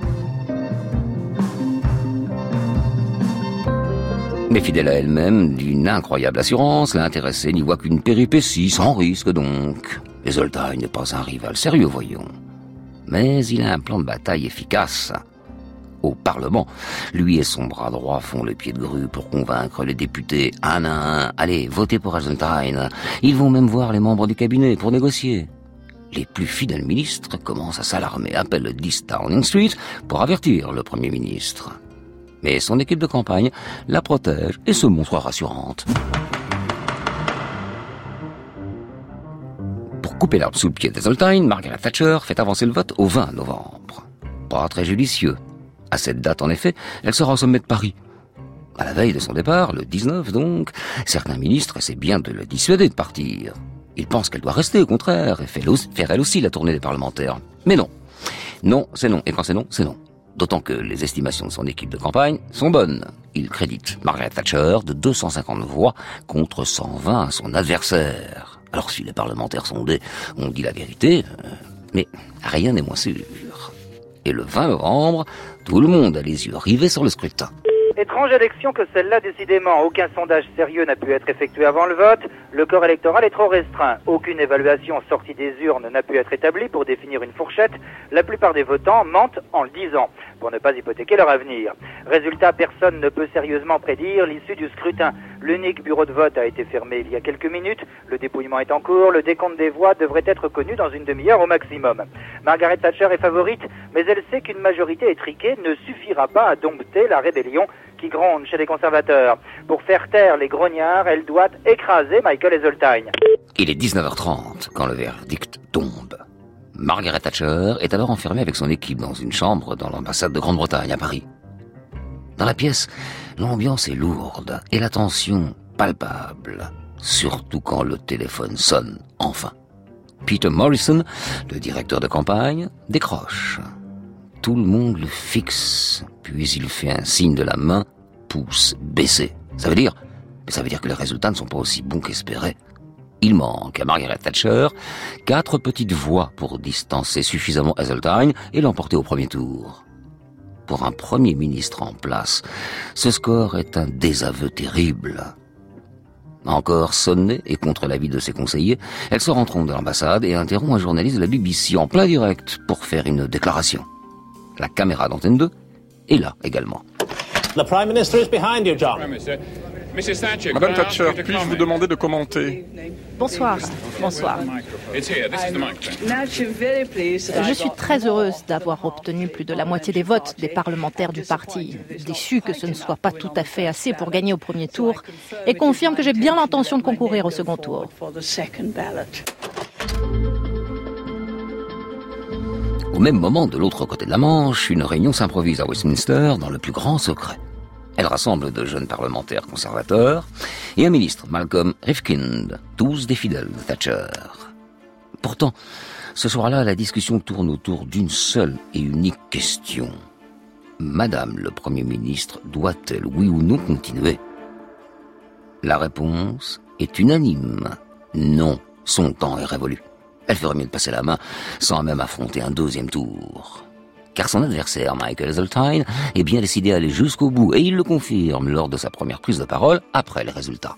[SPEAKER 1] Mais fidèle à elle-même, d'une incroyable assurance, l'intéressée n'y voit qu'une péripétie, sans risque donc. Heseltine n'est pas un rival sérieux, voyons. Mais il a un plan de bataille efficace. Au Parlement, lui et son bras droit font le pied de grue pour convaincre les députés un à un. Allez, votez pour Heseltine. Ils vont même voir les membres du cabinet pour négocier. Les plus fidèles ministres commencent à s'alarmer, appellent le dix Downing Street pour avertir le Premier ministre. Mais son équipe de campagne la protège et se montre rassurante. Pour couper l'herbe sous le pied d'Heseltine, Margaret Thatcher fait avancer le vote au vingt novembre. Pas très judicieux. À cette date, en effet, elle sera au sommet de Paris. À la veille de son départ, le dix-neuf donc, certains ministres essaient bien de le dissuader de partir. Ils pensent qu'elle doit rester, au contraire, et faire elle aussi la tournée des parlementaires. Mais non. Non, c'est non. Et quand c'est non, c'est non. D'autant que les estimations de son équipe de campagne sont bonnes. Il crédite Margaret Thatcher de deux cent cinquante voix contre cent vingt à son adversaire. Alors si les parlementaires sondés ont dit la vérité, euh, mais rien n'est moins sûr. Et le vingt novembre, tout le monde a les yeux rivés sur le scrutin.
[SPEAKER 10] Étrange élection que celle-là, décidément. Aucun sondage sérieux n'a pu être effectué avant le vote. Le corps électoral est trop restreint. Aucune évaluation sortie des urnes n'a pu être établie pour définir une fourchette. La plupart des votants mentent en le disant, pour ne pas hypothéquer leur avenir. Résultat, personne ne peut sérieusement prédire l'issue du scrutin. L'unique bureau de vote a été fermé il y a quelques minutes. Le dépouillement est en cours. Le décompte des voix devrait être connu dans une demi-heure au maximum. Margaret Thatcher est favorite, mais elle sait qu'une majorité étriquée ne suffira pas à dompter la rébellion qui gronde chez les conservateurs. Pour faire taire les grognards, elle doit écraser Michael Heseltine.
[SPEAKER 1] Il est dix-neuf heures trente quand le verdict tombe. Margaret Thatcher est alors enfermée avec son équipe dans une chambre dans l'ambassade de Grande-Bretagne à Paris. Dans la pièce, l'ambiance est lourde et la tension palpable, surtout quand le téléphone sonne enfin. Peter Morrison, le directeur de campagne, décroche. Tout le monde le fixe, puis il fait un signe de la main, pouce baissé. Ça veut dire, ça veut dire que les résultats ne sont pas aussi bons qu'espérés. Il manque à Margaret Thatcher quatre petites voix pour distancer suffisamment Heseltine et l'emporter au premier tour. Pour un Premier ministre en place, ce score est un désaveu terrible. Encore sonnée et contre l'avis de ses conseillers, elle se rend compte de l'ambassade et interrompt un journaliste de la B B C en plein direct pour faire une déclaration. La caméra d'Antenne deux est là également.
[SPEAKER 16] The Prime Minister is behind you, John.
[SPEAKER 17] Madame Thatcher, puis-je vous demander de commenter?
[SPEAKER 18] Bonsoir. Bonsoir. Je suis très heureuse d'avoir obtenu plus de la moitié des votes des parlementaires du parti. Déçue que ce ne soit pas tout à fait assez pour gagner au premier tour et confirme que j'ai bien l'intention de concourir au second tour.
[SPEAKER 1] Au même moment, de l'autre côté de la Manche, une réunion s'improvise à Westminster dans le plus grand secret. Elle rassemble de jeunes parlementaires conservateurs et un ministre, Malcolm Rifkind, tous des fidèles de Thatcher. Pourtant, ce soir-là, la discussion tourne autour d'une seule et unique question. Madame le Premier ministre doit-elle, oui ou non, continuer ? La réponse est unanime. Non, son temps est révolu. Elle ferait mieux de passer la main sans même affronter un deuxième tour. Car son adversaire, Michael Heseltine, est bien décidé à aller jusqu'au bout, et il le confirme lors de sa première prise de parole après les résultats.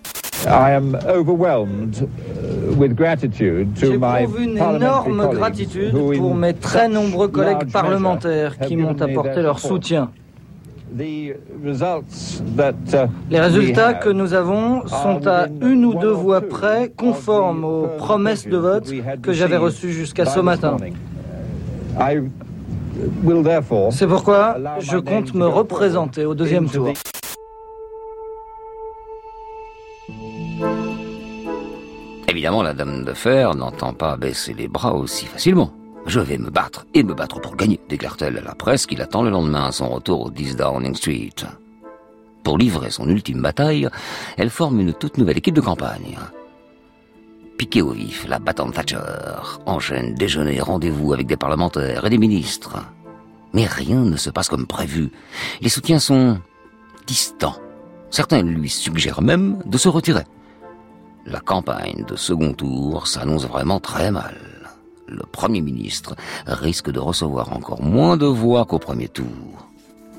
[SPEAKER 19] J'éprouve une énorme gratitude pour mes très nombreux collègues parlementaires qui m'ont apporté leur soutien. Les résultats que nous avons sont à une ou deux voix près conformes aux promesses de vote que j'avais reçues jusqu'à ce matin. C'est pourquoi je compte me représenter au deuxième tour.
[SPEAKER 1] Évidemment, la dame de fer n'entend pas baisser les bras aussi facilement. Je vais me battre, et me battre pour gagner, déclare-t-elle à la presse qui l'attend le lendemain à son retour au dix Downing Street. Pour livrer son ultime bataille, elle forme une toute nouvelle équipe de campagne. Piquée au vif, la battante Thatcher enchaîne déjeuner et rendez-vous avec des parlementaires et des ministres. Mais rien ne se passe comme prévu. Les soutiens sont distants. Certains lui suggèrent même de se retirer. La campagne de second tour s'annonce vraiment très mal. Le Premier ministre risque de recevoir encore moins de voix qu'au premier tour.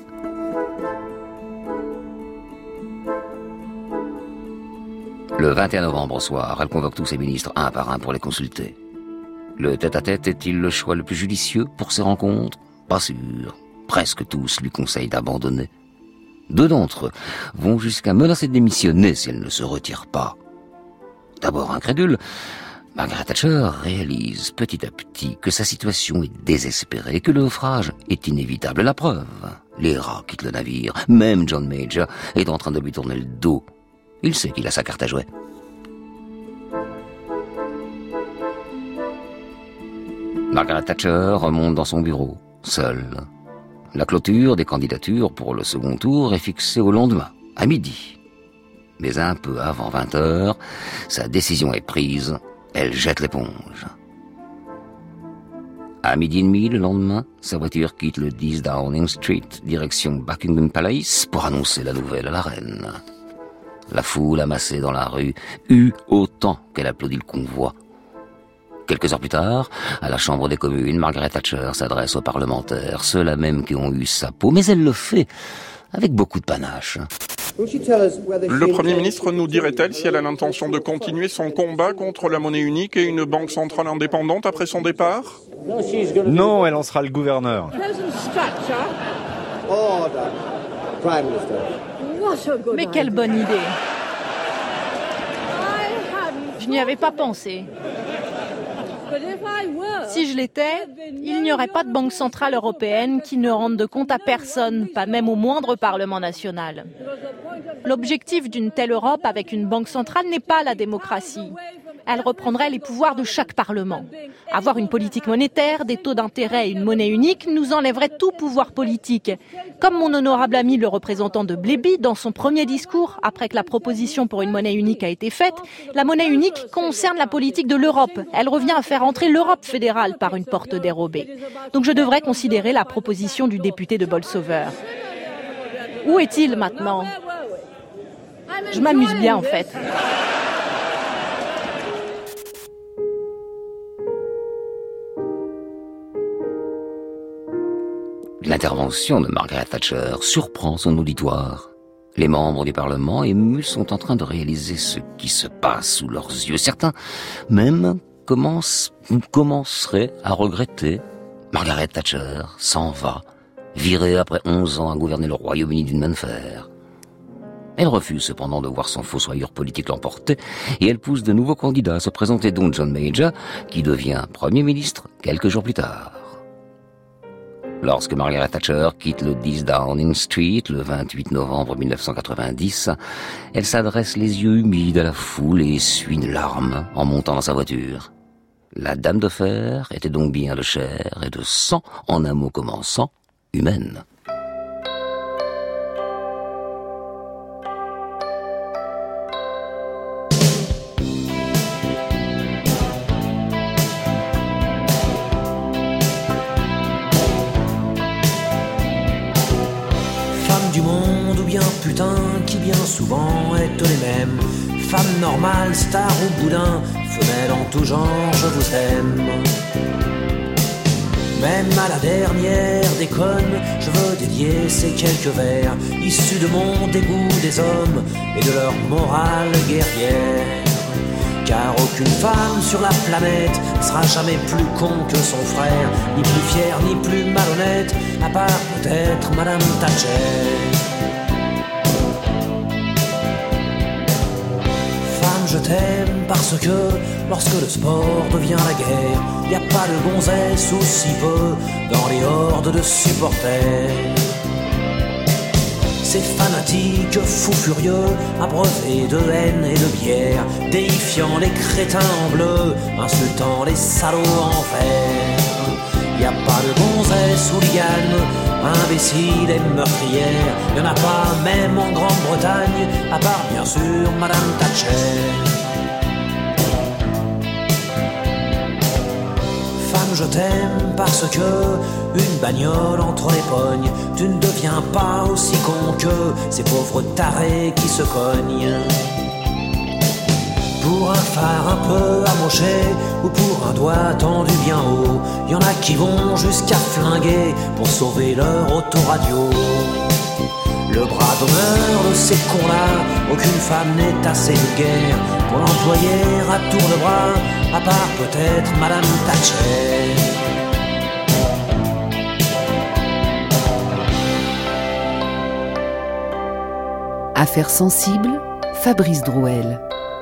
[SPEAKER 1] Le vingt et un novembre au soir, elle convoque tous ses ministres un par un pour les consulter. Le tête-à-tête est-il le choix le plus judicieux pour ces rencontres ? Pas sûr. Presque tous lui conseillent d'abandonner. Deux d'entre eux vont jusqu'à menacer de démissionner si elle ne se retire pas. D'abord incrédule, Margaret Thatcher réalise petit à petit que sa situation est désespérée, que le naufrage est inévitable. La preuve, les rats quittent le navire. Même John Major est en train de lui tourner le dos. Il sait qu'il a sa carte à jouer. Margaret Thatcher remonte dans son bureau, seule. La clôture des candidatures pour le second tour est fixée au lendemain, à midi. Mais un peu avant vingt heures, sa décision est prise. Elle jette l'éponge. À midi et demi le lendemain, sa voiture quitte le dix Downing Street, direction Buckingham Palace, pour annoncer la nouvelle à la reine. La foule amassée dans la rue eut autant qu'elle applaudit le convoi. Quelques heures plus tard, à la Chambre des communes, Margaret Thatcher s'adresse aux parlementaires, ceux-là même qui ont eu sa peau, mais elle le fait avec beaucoup de panache.
[SPEAKER 17] Le Premier ministre nous dirait-elle si elle a l'intention de continuer son combat contre la monnaie unique et une banque centrale indépendante après son départ ?
[SPEAKER 15] Non, elle en sera le gouverneur.
[SPEAKER 18] Mais quelle bonne idée! Je n'y avais pas pensé. Si je l'étais, il n'y aurait pas de banque centrale européenne qui ne rende de compte à personne, pas même au moindre Parlement national. L'objectif d'une telle Europe avec une banque centrale n'est pas la démocratie. Elle reprendrait les pouvoirs de chaque Parlement. Avoir une politique monétaire, des taux d'intérêt et une monnaie unique nous enlèverait tout pouvoir politique. Comme mon honorable ami le représentant de Bléby, dans son premier discours, après que la proposition pour une monnaie unique a été faite, la monnaie unique concerne la politique de l'Europe. Elle revient à faire entrer l'Europe fédérale par une porte dérobée. Donc je devrais considérer la proposition du député de Bolsover. Où est-il maintenant ? Je m'amuse bien en fait.
[SPEAKER 1] L'intervention de Margaret Thatcher surprend son auditoire. Les membres du Parlement émus sont en train de réaliser ce qui se passe sous leurs yeux. Certains même commencent ou commenceraient à regretter. Margaret Thatcher s'en va, virée après onze ans à gouverner le Royaume-Uni d'une main de fer. Elle refuse cependant de voir son fossoyeur politique l'emporter et elle pousse de nouveaux candidats à se présenter, dont John Major, qui devient Premier ministre quelques jours plus tard. Lorsque Margaret Thatcher quitte le dix Downing Street le vingt-huit novembre mille neuf cent quatre-vingt-dix, elle s'adresse les yeux humides à la foule et essuie une larme en montant dans sa voiture. La dame de fer était donc bien de chair et de sang, en un mot commençant, humaine.
[SPEAKER 20] du monde ou bien putain qui bien souvent est les mêmes. Femme normale, star ou boudin, femelle en tout genre, je vous aime. Même à la dernière déconne, je veux dédier ces quelques vers issus de mon dégoût des hommes et de leur morale guerrière. Car aucune femme sur la planète sera jamais plus con que son frère, ni plus fière, ni plus malhonnête, à part peut-être Madame Thatcher. Femme, je t'aime parce que lorsque le sport devient la guerre, y a pas de gonzesse ou si peu dans les hordes de supporters. Ces fanatiques fous furieux, abreuvés de haine et de bière, déifiant les crétins en bleu, insultant les salauds en vert. Y a pas de gonzesse ou liane, imbécile et meurtrière, y en a pas même en Grande-Bretagne, à part bien sûr Madame Thatcher. Femme, je t'aime parce que une bagnole entre les pognes, tu ne deviens pas aussi con que ces pauvres tarés qui se cognent. Pour un phare un peu amoché ou pour un doigt tendu bien haut, y en a qui vont jusqu'à flinguer pour sauver leur autoradio. Le bras d'honneur de ces cons-là, aucune femme n'est assez vulgaire pour l'employer à tour de bras, à part peut-être Madame Thatcher.
[SPEAKER 2] Affaires sensibles, Fabrice Drouel.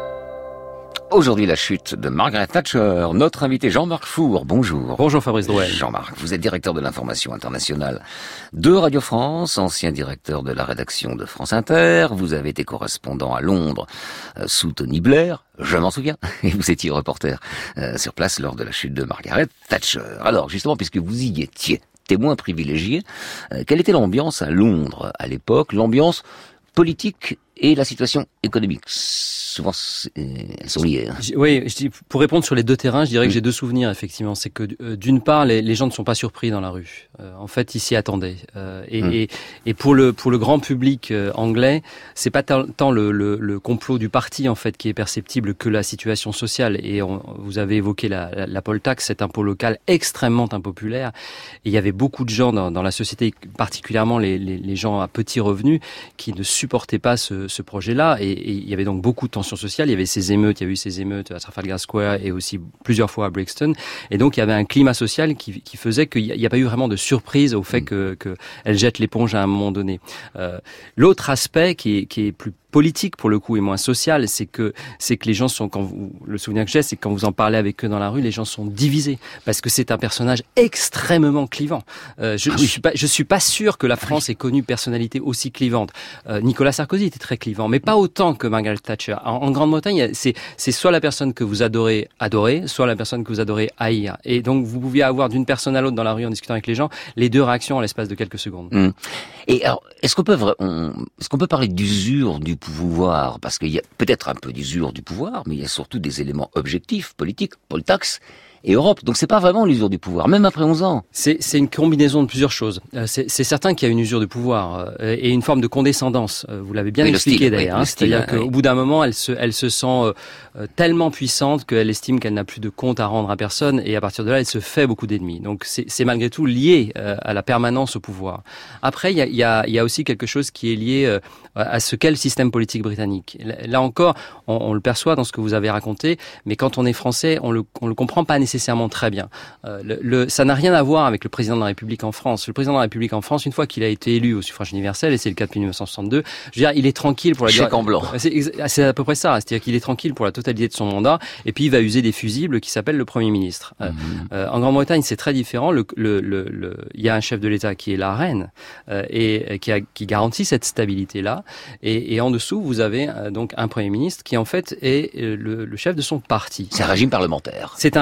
[SPEAKER 1] Aujourd'hui, la chute de Margaret Thatcher. Notre invité Jean-Marc Four, bonjour.
[SPEAKER 21] Bonjour Fabrice Drouel.
[SPEAKER 1] Jean-Marc, vous êtes directeur de l'information internationale de Radio France, ancien directeur de la rédaction de France Inter. Vous avez été correspondant à Londres euh, sous Tony Blair, je m'en souviens. Et vous étiez reporter euh, sur place lors de la chute de Margaret Thatcher. Alors, justement, puisque vous y étiez témoin privilégié, euh, quelle était l'ambiance à Londres à l'époque? L'ambiance politique et la situation économique. Souvent, elles sont liées. Hein.
[SPEAKER 21] Oui, je dis, pour répondre sur les deux terrains, je dirais que j'ai deux souvenirs, effectivement. C'est que, euh, d'une part, les, les gens ne sont pas surpris dans la rue. Euh, en fait, ils s'y attendaient. Euh, et, mm. et, et pour le pour le grand public euh, anglais, c'est pas tant le, le, le complot du parti, en fait, qui est perceptible que la situation sociale. Et on, vous avez évoqué la, la, la poll tax, cet impôt local extrêmement impopulaire. Et il y avait beaucoup de gens dans, dans la société, particulièrement les, les, les gens à petits revenus, qui ne supportaient pas ce, ce projet-là. Et, et il y avait donc beaucoup de tensions sociales. Il y avait ces émeutes, il y a eu ces émeutes à Trafalgar Square et aussi plusieurs fois à Brixton. Et donc, il y avait un climat social qui, qui faisait qu'il n'y a pas eu vraiment de surprise au fait que, que elle jette l'éponge à un moment donné. Euh, l'autre aspect qui est, qui est plus politique pour le coup et moins social, c'est que c'est que les gens sont, quand vous, le souvenir que j'ai, c'est que quand vous en parlez avec eux dans la rue, les gens sont divisés parce que c'est un personnage extrêmement clivant. Euh, je, je suis pas, je suis pas sûr que la France ait connu une personnalité aussi clivante. Euh, Nicolas Sarkozy était très clivant, mais pas autant que Margaret Thatcher. En, en Grande-Bretagne, c'est c'est soit la personne que vous adorez adorer, soit la personne que vous adorez haïr. Et donc vous pouviez avoir d'une personne à l'autre dans la rue en discutant avec les gens les deux réactions en l'espace de quelques secondes.
[SPEAKER 1] Mmh. Et alors, est-ce qu'on peut on, est-ce qu'on peut parler d'usure du pouvoir, parce qu'il y a peut-être un peu d'usure du pouvoir, mais il y a surtout des éléments objectifs, politiques, poll tax et Europe. Donc c'est pas vraiment l'usure du pouvoir, même après onze ans.
[SPEAKER 21] C'est, c'est une combinaison de plusieurs choses. Euh, c'est, c'est certain qu'il y a une usure du pouvoir euh, et une forme de condescendance. Euh, vous l'avez bien oui, expliqué style, d'ailleurs. Oui, hein, c'est-à-dire style, qu'au oui. bout d'un moment, elle se, elle se sent euh, tellement puissante qu'elle estime qu'elle n'a plus de compte à rendre à personne et à partir de là, elle se fait beaucoup d'ennemis. Donc c'est, c'est malgré tout lié euh, à la permanence au pouvoir. Après, il y a, il y a, il y a aussi quelque chose qui est lié euh, à ce qu'est le système politique britannique. Là encore, on, on le perçoit dans ce que vous avez raconté, mais quand on est français, on le, on le comprend pas nécessairement nécessairement très bien. Euh, le, le, ça n'a rien à voir avec le président de la République en France. Le président de la République en France, une fois qu'il a été élu au suffrage universel, et c'est le cas depuis dix-neuf cent soixante-deux, je veux dire, il est tranquille pour la
[SPEAKER 1] chèque en blanc.
[SPEAKER 21] C'est, c'est à peu près ça. C'est-à-dire qu'il est tranquille pour la totalité de son mandat, et puis il va user des fusibles qui s'appellent le Premier ministre. Mmh. Euh, en Grande-Bretagne, c'est très différent. Le, le, le, le, il y a un chef de l'État qui est la reine euh, et qui, a, qui garantit cette stabilité-là. Et, et en dessous, vous avez euh, donc un Premier ministre qui en fait est euh, le, le chef de son parti.
[SPEAKER 1] C'est un régime parlementaire.
[SPEAKER 21] C'est un régime parlementaire.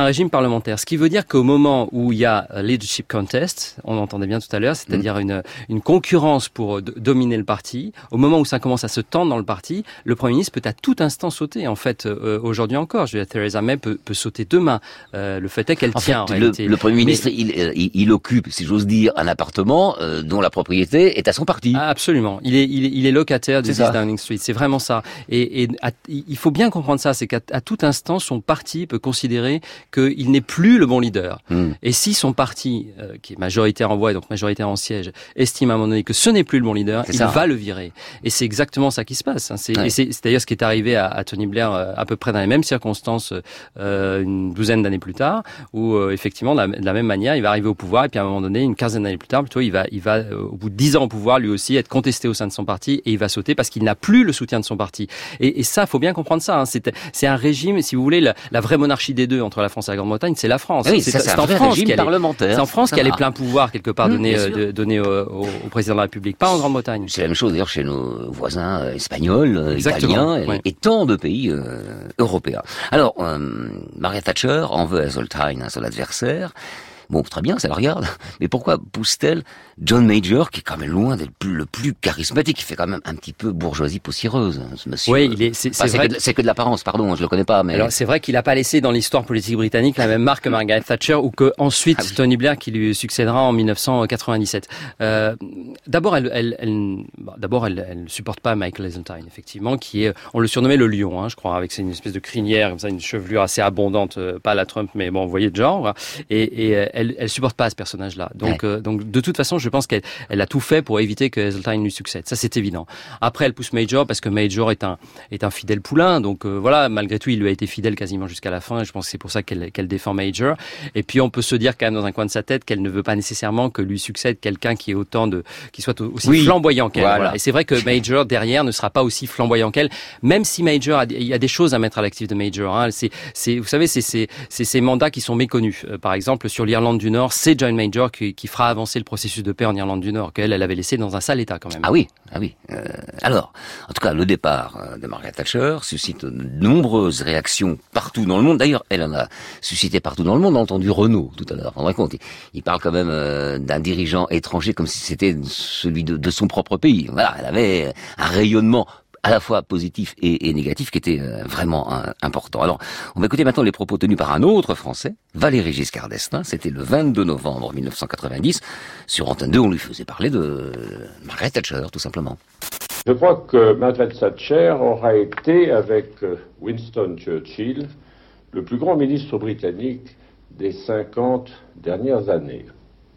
[SPEAKER 21] parlementaire. Ce qui veut dire qu'au moment où il y a leadership contest, on entendait bien tout à l'heure, c'est-à-dire mmh. une, une concurrence pour d- dominer le parti, au moment où ça commence à se tendre dans le parti, le Premier ministre peut à tout instant sauter. En fait, euh, aujourd'hui encore, je veux dire, Theresa May peut, peut sauter demain. Euh, le fait est qu'elle
[SPEAKER 1] en
[SPEAKER 21] tient.
[SPEAKER 1] Fait,
[SPEAKER 21] en
[SPEAKER 1] le,
[SPEAKER 21] réalité.
[SPEAKER 1] le Premier ministre,
[SPEAKER 21] Mais,
[SPEAKER 1] il, il, il occupe, si j'ose dire, un appartement euh, dont la propriété est à son parti.
[SPEAKER 21] Ah, absolument. Il est, il est, il est locataire de dix Downing Street. C'est vraiment ça. Et, et à, il faut bien comprendre ça, c'est qu'à à tout instant, son parti peut considérer qu'il n'est plus le bon leader. Mm. Et si son parti, euh, qui est majoritaire en voix et donc majoritaire en siège, estime à un moment donné que ce n'est plus le bon leader, c'est il ça. va le virer. Et c'est exactement ça qui se passe. Hein. C'est, ouais. Et c'est, c'est d'ailleurs ce qui est arrivé à, à Tony Blair euh, à peu près dans les mêmes circonstances euh, une douzaine d'années plus tard, où euh, effectivement, de la, de la même manière, il va arriver au pouvoir et puis à un moment donné, une quinzaine d'années plus tard, plutôt, il va, il va euh, au bout de dix ans au pouvoir, lui aussi, être contesté au sein de son parti et il va sauter parce qu'il n'a plus le soutien de son parti. Et, et ça, faut bien comprendre ça. Hein. C'est, c'est un régime, si vous voulez, la, la vraie monarchie des deux entre la France et la Grande-Bretagne, c'est la France.
[SPEAKER 1] Oui,
[SPEAKER 21] c'est,
[SPEAKER 1] ça, c'est,
[SPEAKER 21] c'est
[SPEAKER 1] un
[SPEAKER 21] en
[SPEAKER 1] vrai
[SPEAKER 21] France
[SPEAKER 1] régime
[SPEAKER 21] qu'elle
[SPEAKER 1] parlementaire.
[SPEAKER 21] Est, c'est en France qu'elle est plein pouvoir quelque part
[SPEAKER 1] mmh,
[SPEAKER 21] donné, euh, donné au, au, au président de la République, pas en Grande-Bretagne.
[SPEAKER 1] C'est la même chose d'ailleurs chez nos voisins euh, espagnols, euh, italiens et, ouais. et tant de pays euh, européens. Alors, euh, Margaret Thatcher en veut à Zoltine, hein, son adversaire. Bon, très bien, ça la regarde. Mais pourquoi pousse-t-elle John Major, qui est quand même loin d'être le plus, le plus charismatique, qui fait quand même un petit peu bourgeoisie poussiéreuse, ce monsieur.
[SPEAKER 21] Oui, il est, c'est,
[SPEAKER 1] enfin,
[SPEAKER 21] c'est,
[SPEAKER 1] c'est,
[SPEAKER 21] vrai
[SPEAKER 1] que de, c'est que de l'apparence, pardon, je le connais pas, mais.
[SPEAKER 21] Alors, c'est vrai qu'il n'a pas laissé dans l'histoire politique britannique la même marque que Margaret Thatcher, ou que ensuite ah, oui. Tony Blair qui lui succédera en dix-neuf cent quatre-vingt-dix-sept. Euh, d'abord, elle, elle, elle, bah, d'abord, elle, elle supporte pas Michael Heseltine, effectivement, qui est, on le surnommait le lion, hein, je crois, avec une espèce de crinière, comme ça, une chevelure assez abondante, euh, pas à la Trump, mais bon, vous voyez de genre, voilà. et, et elle, elle supporte pas ce personnage-là. Donc, ouais. euh, donc, de toute façon, je pense qu'elle, elle a tout fait pour éviter que Heseltine lui succède. Ça, c'est évident. Après, elle pousse Major parce que Major est un est un fidèle poulain. Donc euh, voilà, malgré tout, il lui a été fidèle quasiment jusqu'à la fin. Et je pense que c'est pour ça qu'elle qu'elle défend Major. Et puis, on peut se dire quand même dans un coin de sa tête qu'elle ne veut pas nécessairement que lui succède quelqu'un qui est autant de qui soit aussi oui. flamboyant qu'elle. Voilà. Voilà. Et c'est vrai que Major derrière ne sera pas aussi flamboyant qu'elle, même si Major a, il y a des choses à mettre à l'actif de Major. Hein. C'est c'est vous savez, c'est c'est c'est ces mandats qui sont méconnus. Euh, par exemple, sur l'Irlande du Nord, c'est John Major qui, qui fera avancer le processus de paix en Irlande du Nord, qu'elle elle avait laissé dans un sale état quand même.
[SPEAKER 1] Ah oui, ah oui. Euh, alors, en tout cas, le départ de Margaret Thatcher suscite de nombreuses réactions partout dans le monde. D'ailleurs, elle en a suscité partout dans le monde. On a entendu Renault tout à l'heure. Vous vous rendez compte, il, il parle quand même euh, d'un dirigeant étranger comme si c'était celui de, de son propre pays. Voilà, elle avait un rayonnement à la fois positif et, et négatif, qui était euh, vraiment euh, important. Alors, on va écouter maintenant les propos tenus par un autre Français, Valéry Giscard d'Estaing. C'était le vingt-deux novembre mille neuf cent quatre-vingt-dix. Sur Antenne deux, on lui faisait parler de Margaret Thatcher, tout simplement.
[SPEAKER 3] Je crois que Margaret Thatcher aura été, avec Winston Churchill, le plus grand ministre britannique des cinquante dernières années.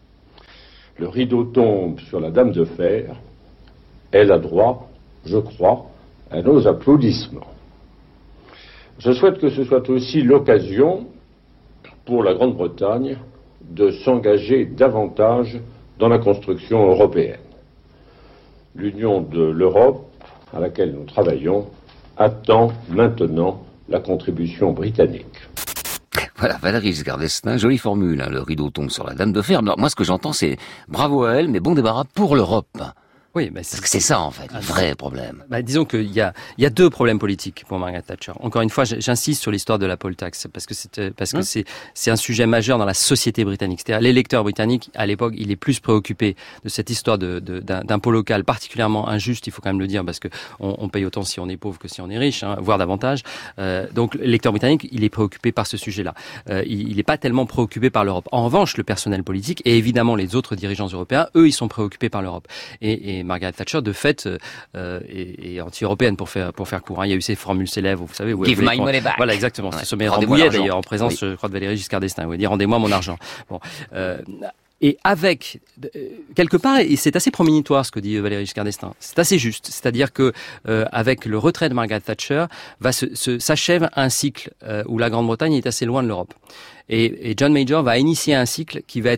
[SPEAKER 3] Le rideau tombe sur la Dame de Fer. Elle a droit, je crois, à nos applaudissements. Je souhaite que ce soit aussi l'occasion pour la Grande-Bretagne de s'engager davantage dans la construction européenne. L'Union de l'Europe, à laquelle nous travaillons, attend maintenant la contribution britannique.
[SPEAKER 1] Voilà, Valéry Giscard d'Estaing, jolie formule, hein, le rideau tombe sur la Dame de Fer. Alors, moi, ce que j'entends, c'est bravo à elle, mais bon débarras pour l'Europe.
[SPEAKER 21] Oui, bah
[SPEAKER 1] c'est, Parce que c'est ça en fait, le vrai problème.
[SPEAKER 21] Bah, disons qu'il y a, il y a deux problèmes politiques pour Margaret Thatcher. Encore une fois, j'insiste sur l'histoire de la poll tax parce que c'est parce que mmh. c'est c'est un sujet majeur dans la société britannique. C'est-à-dire l'électeur britannique à l'époque, il est plus préoccupé de cette histoire de, de d'un, d'impôt local particulièrement injuste. Il faut quand même le dire parce que on, on paye autant si on est pauvre que si on est riche, hein, voire davantage. Euh, donc l'électeur britannique, il est préoccupé par ce sujet-là. Euh, il n'est pas tellement préoccupé par l'Europe. En revanche, le personnel politique et évidemment les autres dirigeants européens, eux, ils sont préoccupés par l'Europe. Et, et Margaret Thatcher, de fait, euh, est, est anti-européenne pour faire pour faire court. Hein. Il y a eu ces formules célèbres, vous savez. Où
[SPEAKER 1] Give my money back.
[SPEAKER 21] Voilà, exactement.
[SPEAKER 1] Ouais.
[SPEAKER 21] Ce sommet Rambouillet, d'ailleurs, en présence, oui. je crois, de Valéry Giscard d'Estaing. Il dit rendez-moi mon argent. Bon. Euh, Et avec, quelque part, et c'est assez proménitoire ce que dit Valéry Giscard d'Estaing, c'est assez juste. C'est-à-dire que euh, avec le retrait de Margaret Thatcher, va se, se, s'achève un cycle euh, où la Grande-Bretagne est assez loin de l'Europe. Et, et John Major va initier un cycle qui va être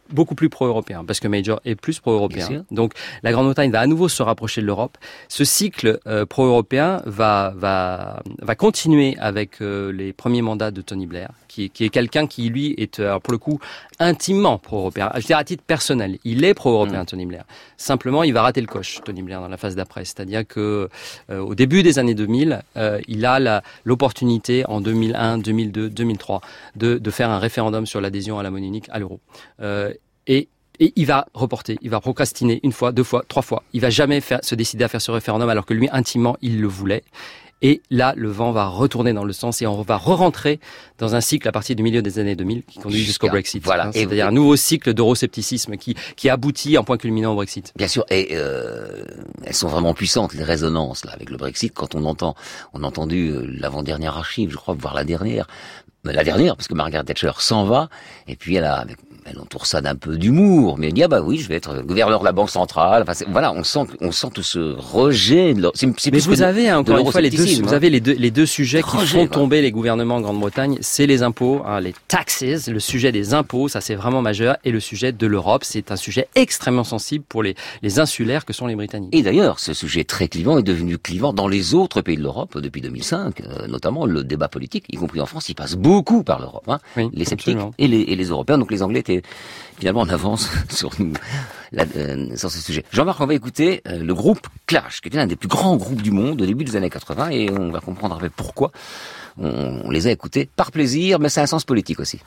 [SPEAKER 21] beaucoup plus pro-européen, parce que Major est plus pro-européen. Donc la Grande-Bretagne va à nouveau se rapprocher de l'Europe. Ce cycle euh, pro-européen va va va continuer avec euh, les premiers mandats de Tony Blair, qui, qui est quelqu'un qui lui est alors pour le coup intimement pro-européen. Je dirais à titre personnel, il est pro-européen, mmh. Tony Blair. Simplement, il va rater le coche, Tony Blair, dans la phase d'après. C'est-à-dire que euh, au début des années deux mille, euh, il a la, l'opportunité en deux mille un, deux mille deux, deux mille trois de de faire un référendum sur l'adhésion à la monnaie unique, à l'euro. Euh, et Et il va reporter, il va procrastiner une fois, deux fois, trois fois. Il va jamais faire, se décider à faire ce référendum alors que lui, intimement, il le voulait. Et là, le vent va retourner dans le sens et on va re-rentrer dans un cycle à partir du milieu des années deux mille qui conduit jusqu'au Brexit.
[SPEAKER 1] Voilà.
[SPEAKER 21] Hein, c'est-à-dire un nouveau cycle d'euroscepticisme qui, qui aboutit en point culminant au Brexit.
[SPEAKER 1] Bien sûr. Et euh, elles sont vraiment puissantes, les résonances là avec le Brexit. Quand on entend, on a entendu euh, l'avant-dernière archive, je crois, voire la dernière. La dernière, parce que Margaret Thatcher s'en va, et puis elle a, elle entoure ça d'un peu d'humour, mais elle dit, ah bah oui, je vais être gouverneur de la Banque centrale. Enfin, voilà, on sent, on sent tout ce rejet. De c'est, c'est
[SPEAKER 21] mais vous avez, hein, encore une fois, les deux,
[SPEAKER 1] hein.
[SPEAKER 21] vous avez les deux, les deux sujets
[SPEAKER 1] rejet,
[SPEAKER 21] qui font
[SPEAKER 1] quoi.
[SPEAKER 21] tomber les gouvernements en Grande-Bretagne, c'est les impôts, hein, les taxes, le sujet des impôts, ça c'est vraiment majeur, et le sujet de l'Europe, c'est un sujet extrêmement sensible pour les, les insulaires que sont les Britanniques.
[SPEAKER 1] Et d'ailleurs, ce sujet très clivant est devenu clivant dans les autres pays de l'Europe depuis deux mille cinq, euh, notamment le débat politique, y compris en France, il passe beaucoup par l'Europe. Hein,
[SPEAKER 21] oui,
[SPEAKER 1] les sceptiques
[SPEAKER 21] absolument.
[SPEAKER 1] et les, et les Européens. Donc les Anglais étaient finalement en avance sur nous là, euh, sur ce sujet. Jean-Marc, on va écouter euh, le groupe Clash, qui était l'un des plus grands groupes du monde au début des années quatre-vingts, et on va comprendre un peu pourquoi on, on les a écoutés par plaisir, mais c'est un sens politique aussi.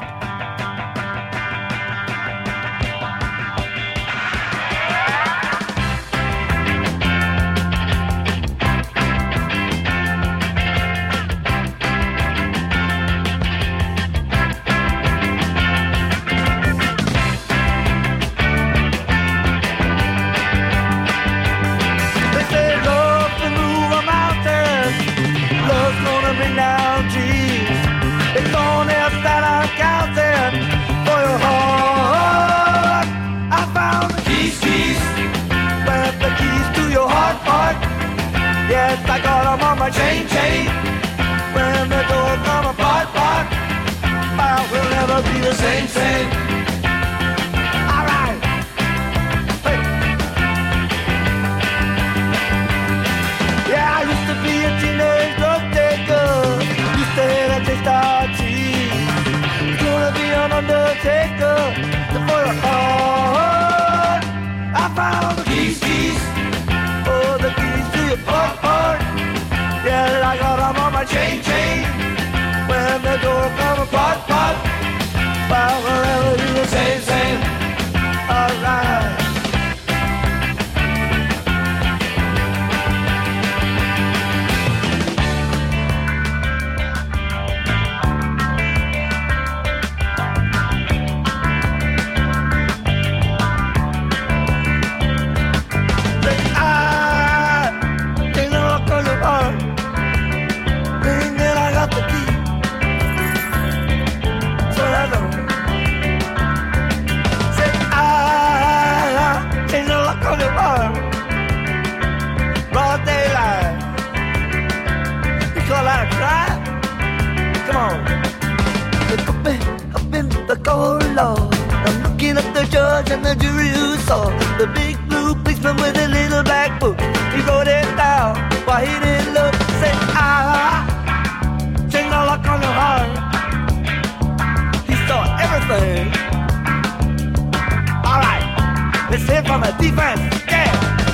[SPEAKER 13] Chain, chain. When the door come apart, apart, I will never be the same, same. All right. Hey. Yeah, I used to be a teenage drug taker. Used to hate a taste of cheese. Gonna be an undertaker. For your heart, I found the keys, keys. Oh, the keys to your heart, heart. Yeah, I got them on my chain, chain. When the door come apart, apart, well, we'll never do the same, same. Alright. I'm looking at the judge and the jury who saw the big blue policeman with a little black book. He wrote it down while he didn't look. Say, ah, change the lock on your heart. He saw everything. All right, let's hear from the defense. Yeah.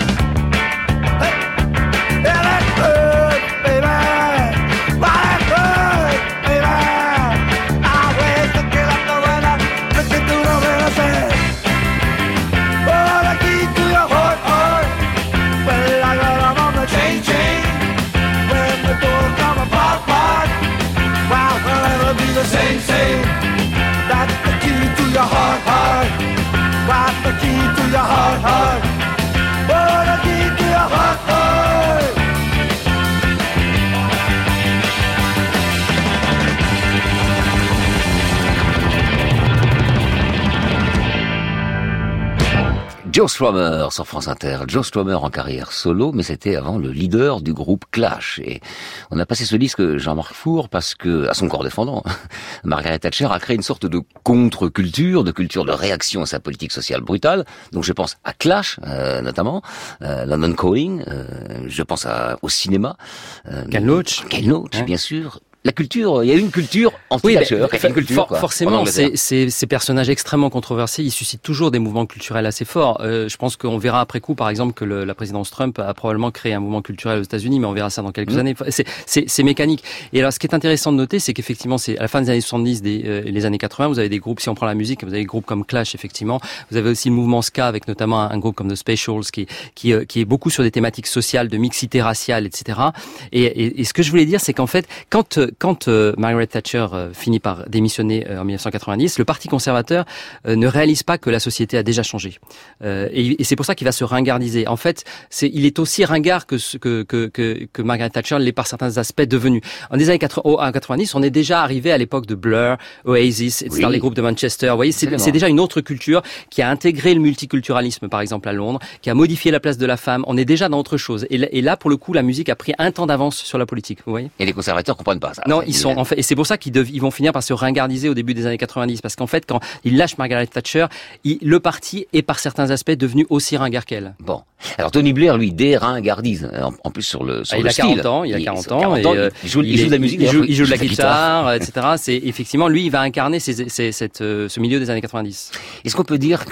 [SPEAKER 13] Hey. Yeah, that's good, baby. Why, that's good, baby. I wait to kill up the weather. Looking through the window, say, oh, the key to your heart, heart. Well, I got them on the chain, chain. When the door come apart, apart, wow, we'll never be the same, same. That's the key to your heart, heart. That's the key to your heart, heart.
[SPEAKER 1] Joe Strummer sur France Inter. Joe Strummer en carrière solo, mais c'était avant le leader du groupe Clash. Et on a passé ce disque Jean-Marc Four parce que, à son corps défendant, Margaret Thatcher a créé une sorte de contre-culture, de culture de réaction à sa politique sociale brutale. Donc je pense à Clash, euh, notamment, euh, London Calling, euh, je pense à, au cinéma. Euh,
[SPEAKER 21] Ken Loach.
[SPEAKER 1] Ken Loach, hein, bien sûr. La culture, il y a une culture anti-Thatcher,
[SPEAKER 21] oui,
[SPEAKER 1] une culture,
[SPEAKER 21] for,
[SPEAKER 1] quoi,
[SPEAKER 21] forcément, ces, ces, ces personnages extrêmement controversés, ils suscitent toujours des mouvements culturels assez forts. Euh, je pense qu'on verra après coup, par exemple, que le, la présidence Trump a probablement créé un mouvement culturel aux États-Unis, mais on verra ça dans quelques mmh. années. C'est, c'est, c'est mécanique. Et alors, ce qui est intéressant de noter, c'est qu'effectivement, c'est à la fin des années soixante-dix, des, euh, les années quatre-vingts, vous avez des groupes, si on prend la musique, vous avez des groupes comme Clash, effectivement. Vous avez aussi le mouvement ska, avec notamment un, un groupe comme The Specials, qui, qui, euh, qui est beaucoup sur des thématiques sociales, de mixité raciale, et cetera. Et, et, et ce que je voulais dire, c'est qu'en fait, quand, quand euh, Margaret Thatcher euh, finit par démissionner euh, en mille neuf cent quatre-vingt-dix, le Parti conservateur euh, ne réalise pas que la société a déjà changé. Euh, et, et c'est pour ça qu'il va se ringardiser. En fait, c'est, il est aussi ringard que, que, que, que, que Margaret Thatcher l'est par certains aspects devenue. En des années quatre-vingt-dix, on est déjà arrivé à l'époque de Blur, Oasis, et cetera, oui. Les groupes de Manchester. Vous voyez, c'est, c'est déjà une autre culture qui a intégré le multiculturalisme, par exemple, à Londres, qui a modifié la place de la femme. On est déjà dans autre chose. Et, et là, pour le coup, la musique a pris un temps d'avance sur la politique. Vous voyez ?
[SPEAKER 1] Et les conservateurs comprennent pas ça.
[SPEAKER 21] Non, ils sont en fait. Et c'est pour ça qu'ils dev- ils vont finir par se ringardiser au début des années quatre-vingt-dix, parce qu'en fait, quand ils lâchent Margaret Thatcher, il, le parti est par certains aspects devenu aussi ringard qu'elle.
[SPEAKER 1] Bon. Alors Tony Blair, lui, déringardise, en, en plus sur le, sur
[SPEAKER 21] ah,
[SPEAKER 1] le
[SPEAKER 21] il a
[SPEAKER 1] style.
[SPEAKER 21] quarante ans, il a quarante ans, et euh,
[SPEAKER 1] il joue, il
[SPEAKER 21] il
[SPEAKER 1] joue
[SPEAKER 21] est,
[SPEAKER 1] de la musique,
[SPEAKER 21] il joue, il joue de la
[SPEAKER 1] guitare,
[SPEAKER 21] guitare, et cetera. C'est effectivement, lui, il va incarner ces, ces, cette, ce milieu des années quatre-vingt-dix.
[SPEAKER 1] Est-ce qu'on peut dire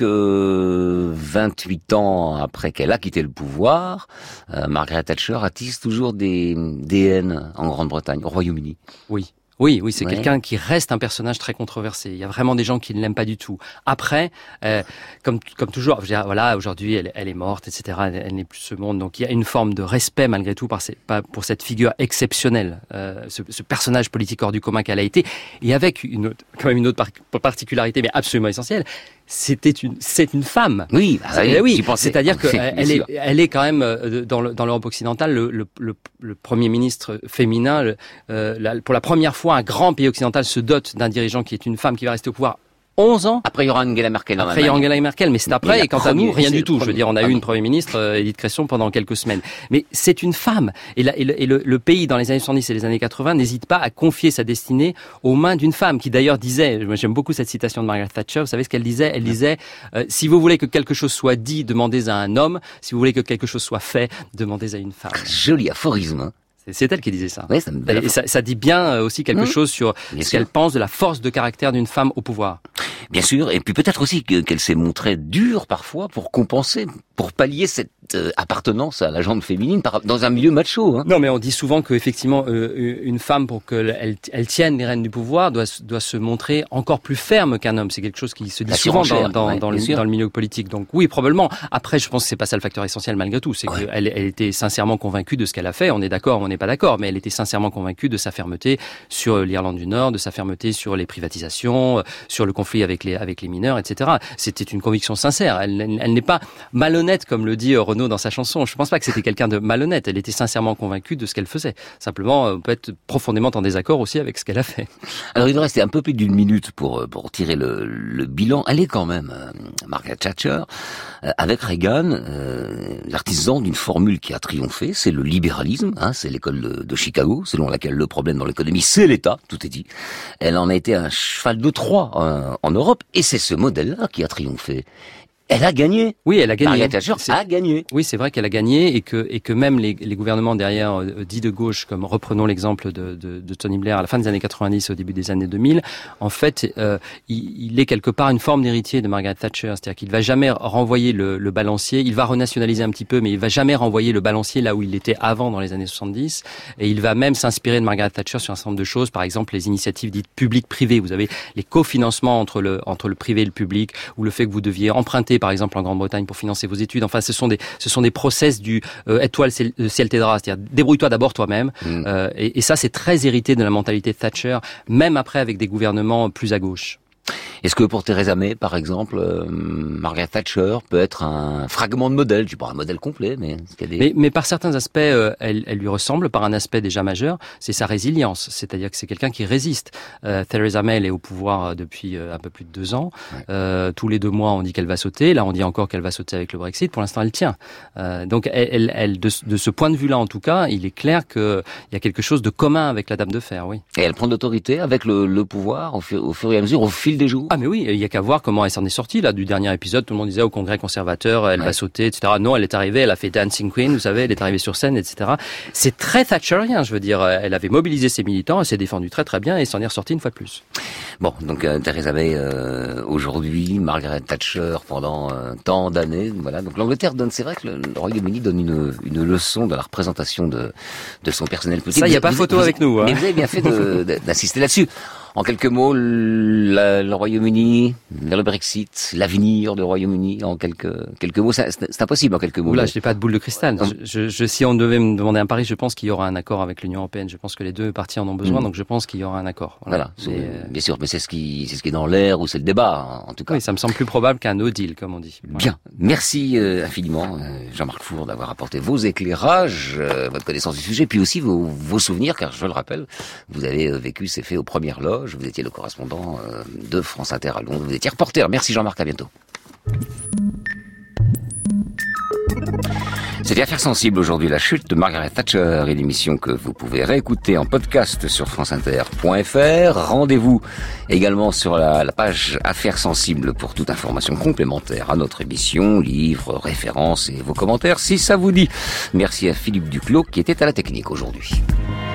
[SPEAKER 1] que vingt-huit ans après qu'elle a quitté le pouvoir, euh, Margaret Thatcher attise toujours des, des haines en Grande-Bretagne, au Royaume-Uni?
[SPEAKER 21] Oui. Oui, oui, c'est
[SPEAKER 1] ouais.
[SPEAKER 21] quelqu'un qui reste un personnage très controversé. Il y a vraiment des gens qui ne l'aiment pas du tout. Après, euh, comme comme toujours, je veux dire, voilà, aujourd'hui, elle, elle est morte, et cetera. Elle, elle n'est plus ce monde, donc il y a une forme de respect malgré tout par ces, pour cette figure exceptionnelle, euh, ce, ce personnage politique hors du commun qu'elle a été, et avec une autre, quand même une autre par- particularité, mais absolument essentielle. C'était une, c'est une femme.
[SPEAKER 1] Oui, bah
[SPEAKER 21] c'est,
[SPEAKER 1] oui,
[SPEAKER 21] oui. C'est-à-dire que elle est, elle est quand même dans, le, dans l'Europe occidentale le, le, le, le premier ministre féminin. Le, euh, la, pour la première fois, un grand pays occidental se dote d'un dirigeant qui est une femme qui va rester au pouvoir onze ans.
[SPEAKER 1] Après, il y aura Angela Merkel.
[SPEAKER 21] Après, il y aura Angela Merkel, mais c'est après. Et quant à nous, rien du tout. Je veux dire, on a eu
[SPEAKER 1] premier.
[SPEAKER 21] une Premier ministre, euh, Edith Cresson, pendant quelques semaines. Mais c'est une femme. Et, la, et, le, et le, le pays, dans les années soixante-dix et les années quatre-vingts, n'hésite pas à confier sa destinée aux mains d'une femme, qui d'ailleurs disait, moi j'aime beaucoup cette citation de Margaret Thatcher, vous savez ce qu'elle disait? Elle disait, euh, si vous voulez que quelque chose soit dit, demandez à un homme. Si vous voulez que quelque chose soit fait, demandez à une femme.
[SPEAKER 1] Joli aphorisme, hein.
[SPEAKER 21] C'est elle qui disait ça.
[SPEAKER 1] Oui, ça me
[SPEAKER 21] et ça, ça dit bien aussi quelque mmh. chose sur bien ce sûr. Qu'elle pense de la force de caractère d'une femme au pouvoir.
[SPEAKER 1] Bien sûr, et puis peut-être aussi que, qu'elle s'est montrée dure parfois pour compenser, pour pallier cette euh, appartenance à la jante féminine par, dans un milieu macho. Hein.
[SPEAKER 21] Non, mais on dit souvent qu'effectivement, euh, une femme, pour qu'elle elle, elle tienne les rênes du pouvoir, doit, doit se montrer encore plus ferme qu'un homme. C'est quelque chose qui se dit la souvent dans, dans, ouais, dans, le, dans le milieu politique. Donc oui, probablement. Après, je pense que c'est pas ça le facteur essentiel malgré tout. C'est ouais. qu'elle elle était sincèrement convaincue de ce qu'elle a fait. On est d'accord, on n'est pas d'accord, mais elle était sincèrement convaincue de sa fermeté sur l'Irlande du Nord, de sa fermeté sur les privatisations, sur le conflit avec les avec les mineurs, et cetera. C'était une conviction sincère. Elle, elle, elle n'est pas malhonnête, comme le dit Renaud dans sa chanson. Je pense pas que c'était quelqu'un de malhonnête. Elle était sincèrement convaincue de ce qu'elle faisait. Simplement, on peut être profondément en désaccord aussi avec ce qu'elle a fait.
[SPEAKER 1] Alors, il nous restait un peu plus d'une minute pour pour tirer le, le bilan. Elle est quand même, euh, Margaret Thatcher, euh, avec Reagan, euh, l'artisan d'une formule qui a triomphé. C'est le libéralisme. Hein, c'est l'école de, de Chicago, selon laquelle le problème dans l'économie, c'est l'État. Tout est dit. Elle en a été un cheval de Troie euh, en Europe. Et c'est ce modèle-là qui a triomphé. Elle a gagné.
[SPEAKER 21] Oui, elle a gagné.
[SPEAKER 1] Margaret Thatcher a gagné.
[SPEAKER 21] Oui, c'est vrai qu'elle a gagné et que et que même les, les gouvernements derrière euh, dits de gauche, comme reprenons l'exemple de, de, de Tony Blair à la fin des années quatre-vingt-dix, au début des années deux mille, en fait, euh, il, il est quelque part une forme d'héritier de Margaret Thatcher, c'est-à-dire qu'il va jamais renvoyer le, le balancier. Il va renationaliser un petit peu, mais il va jamais renvoyer le balancier là où il était avant dans les années soixante-dix. Et il va même s'inspirer de Margaret Thatcher sur un certain nombre de choses, par exemple les initiatives dites publiques-privées. Vous avez les cofinancements entre le entre le privé et le public, ou le fait que vous deviez emprunter, par exemple en Grande-Bretagne, pour financer vos études. Enfin, ce sont des, ce sont des process du euh, aide-toi, le ciel t'aidera, c'est-à-dire débrouille-toi d'abord toi-même. Mmh. Euh, et, et ça, c'est très hérité de la mentalité de Thatcher, même après avec des gouvernements plus à gauche.
[SPEAKER 1] Est-ce que pour Theresa May, par exemple, euh, Margaret Thatcher peut être un fragment de modèle? Je dis pas un modèle complet, mais... Qu'il y a des...
[SPEAKER 21] mais, mais par certains aspects, euh, elle, elle lui ressemble. Par un aspect déjà majeur, c'est sa résilience. C'est-à-dire que c'est quelqu'un qui résiste. Euh, Theresa May, elle est au pouvoir depuis euh, un peu plus de deux ans. Ouais. Euh, tous les deux mois, on dit qu'elle va sauter. Là, on dit encore qu'elle va sauter avec le Brexit. Pour l'instant, elle tient. Euh, donc, elle, elle, elle de, de ce point de vue-là, en tout cas, il est clair qu'il y a quelque chose de commun avec la Dame de Fer, oui.
[SPEAKER 1] Et elle prend de l'autorité avec le, le pouvoir au fur, au fur et à mesure, au fil des jours.
[SPEAKER 21] Ah mais oui, il y a qu'à voir comment elle s'en est sortie là du dernier épisode. Tout le monde disait au Congrès conservateur, elle ouais. va sauter, et cetera. Non, elle est arrivée, elle a fait Dancing Queen, vous savez, elle est arrivée sur scène, et cetera. C'est très thatcherien, je veux dire. Elle avait mobilisé ses militants, elle s'est défendue très très bien et s'en est ressortie une fois de plus.
[SPEAKER 1] Bon, donc euh, Theresa May euh, aujourd'hui, Margaret Thatcher pendant euh, tant d'années, voilà. Donc l'Angleterre donne, c'est vrai que le, le Royaume-Uni donne une, une leçon de la représentation de, de son personnel politique.
[SPEAKER 21] Ça, il n'y a pas vous, photo
[SPEAKER 1] vous,
[SPEAKER 21] avec nous. Hein.
[SPEAKER 1] Mais vous avez bien fait de, de, d'assister là-dessus. En quelques mots, la, le Royaume-Uni, vers le Brexit, l'avenir du Royaume-Uni, en quelques quelques mots, c'est, c'est impossible en quelques mots.
[SPEAKER 21] Là, je n'ai pas de boule de cristal. Je, je, si on devait me demander un pari, je pense qu'il y aura un accord avec l'Union européenne. Je pense que les deux parties en ont besoin, mmh. donc je pense qu'il y aura un accord.
[SPEAKER 1] Voilà, voilà mais, bien sûr, mais c'est ce qui c'est ce qui est dans l'air ou c'est le débat, en tout cas.
[SPEAKER 21] Oui, ça me semble plus probable qu'un no deal, comme on dit.
[SPEAKER 1] Voilà. Bien, merci euh, infiniment, euh, Jean-Marc Four, d'avoir apporté vos éclairages, euh, votre connaissance du sujet, puis aussi vos, vos souvenirs, car je le rappelle, vous avez euh, vécu ces faits aux premières loges, vous étiez le correspondant de France Inter à Londres. Vous étiez reporter. Merci Jean-Marc, à bientôt. C'était Affaires sensibles aujourd'hui, la chute de Margaret Thatcher, une émission que vous pouvez réécouter en podcast sur franceinter point f r. Rendez-vous également sur la, la page Affaires sensibles pour toute information complémentaire à notre émission, livres, références et vos commentaires si ça vous dit. Merci à Philippe Duclos qui était à la technique aujourd'hui.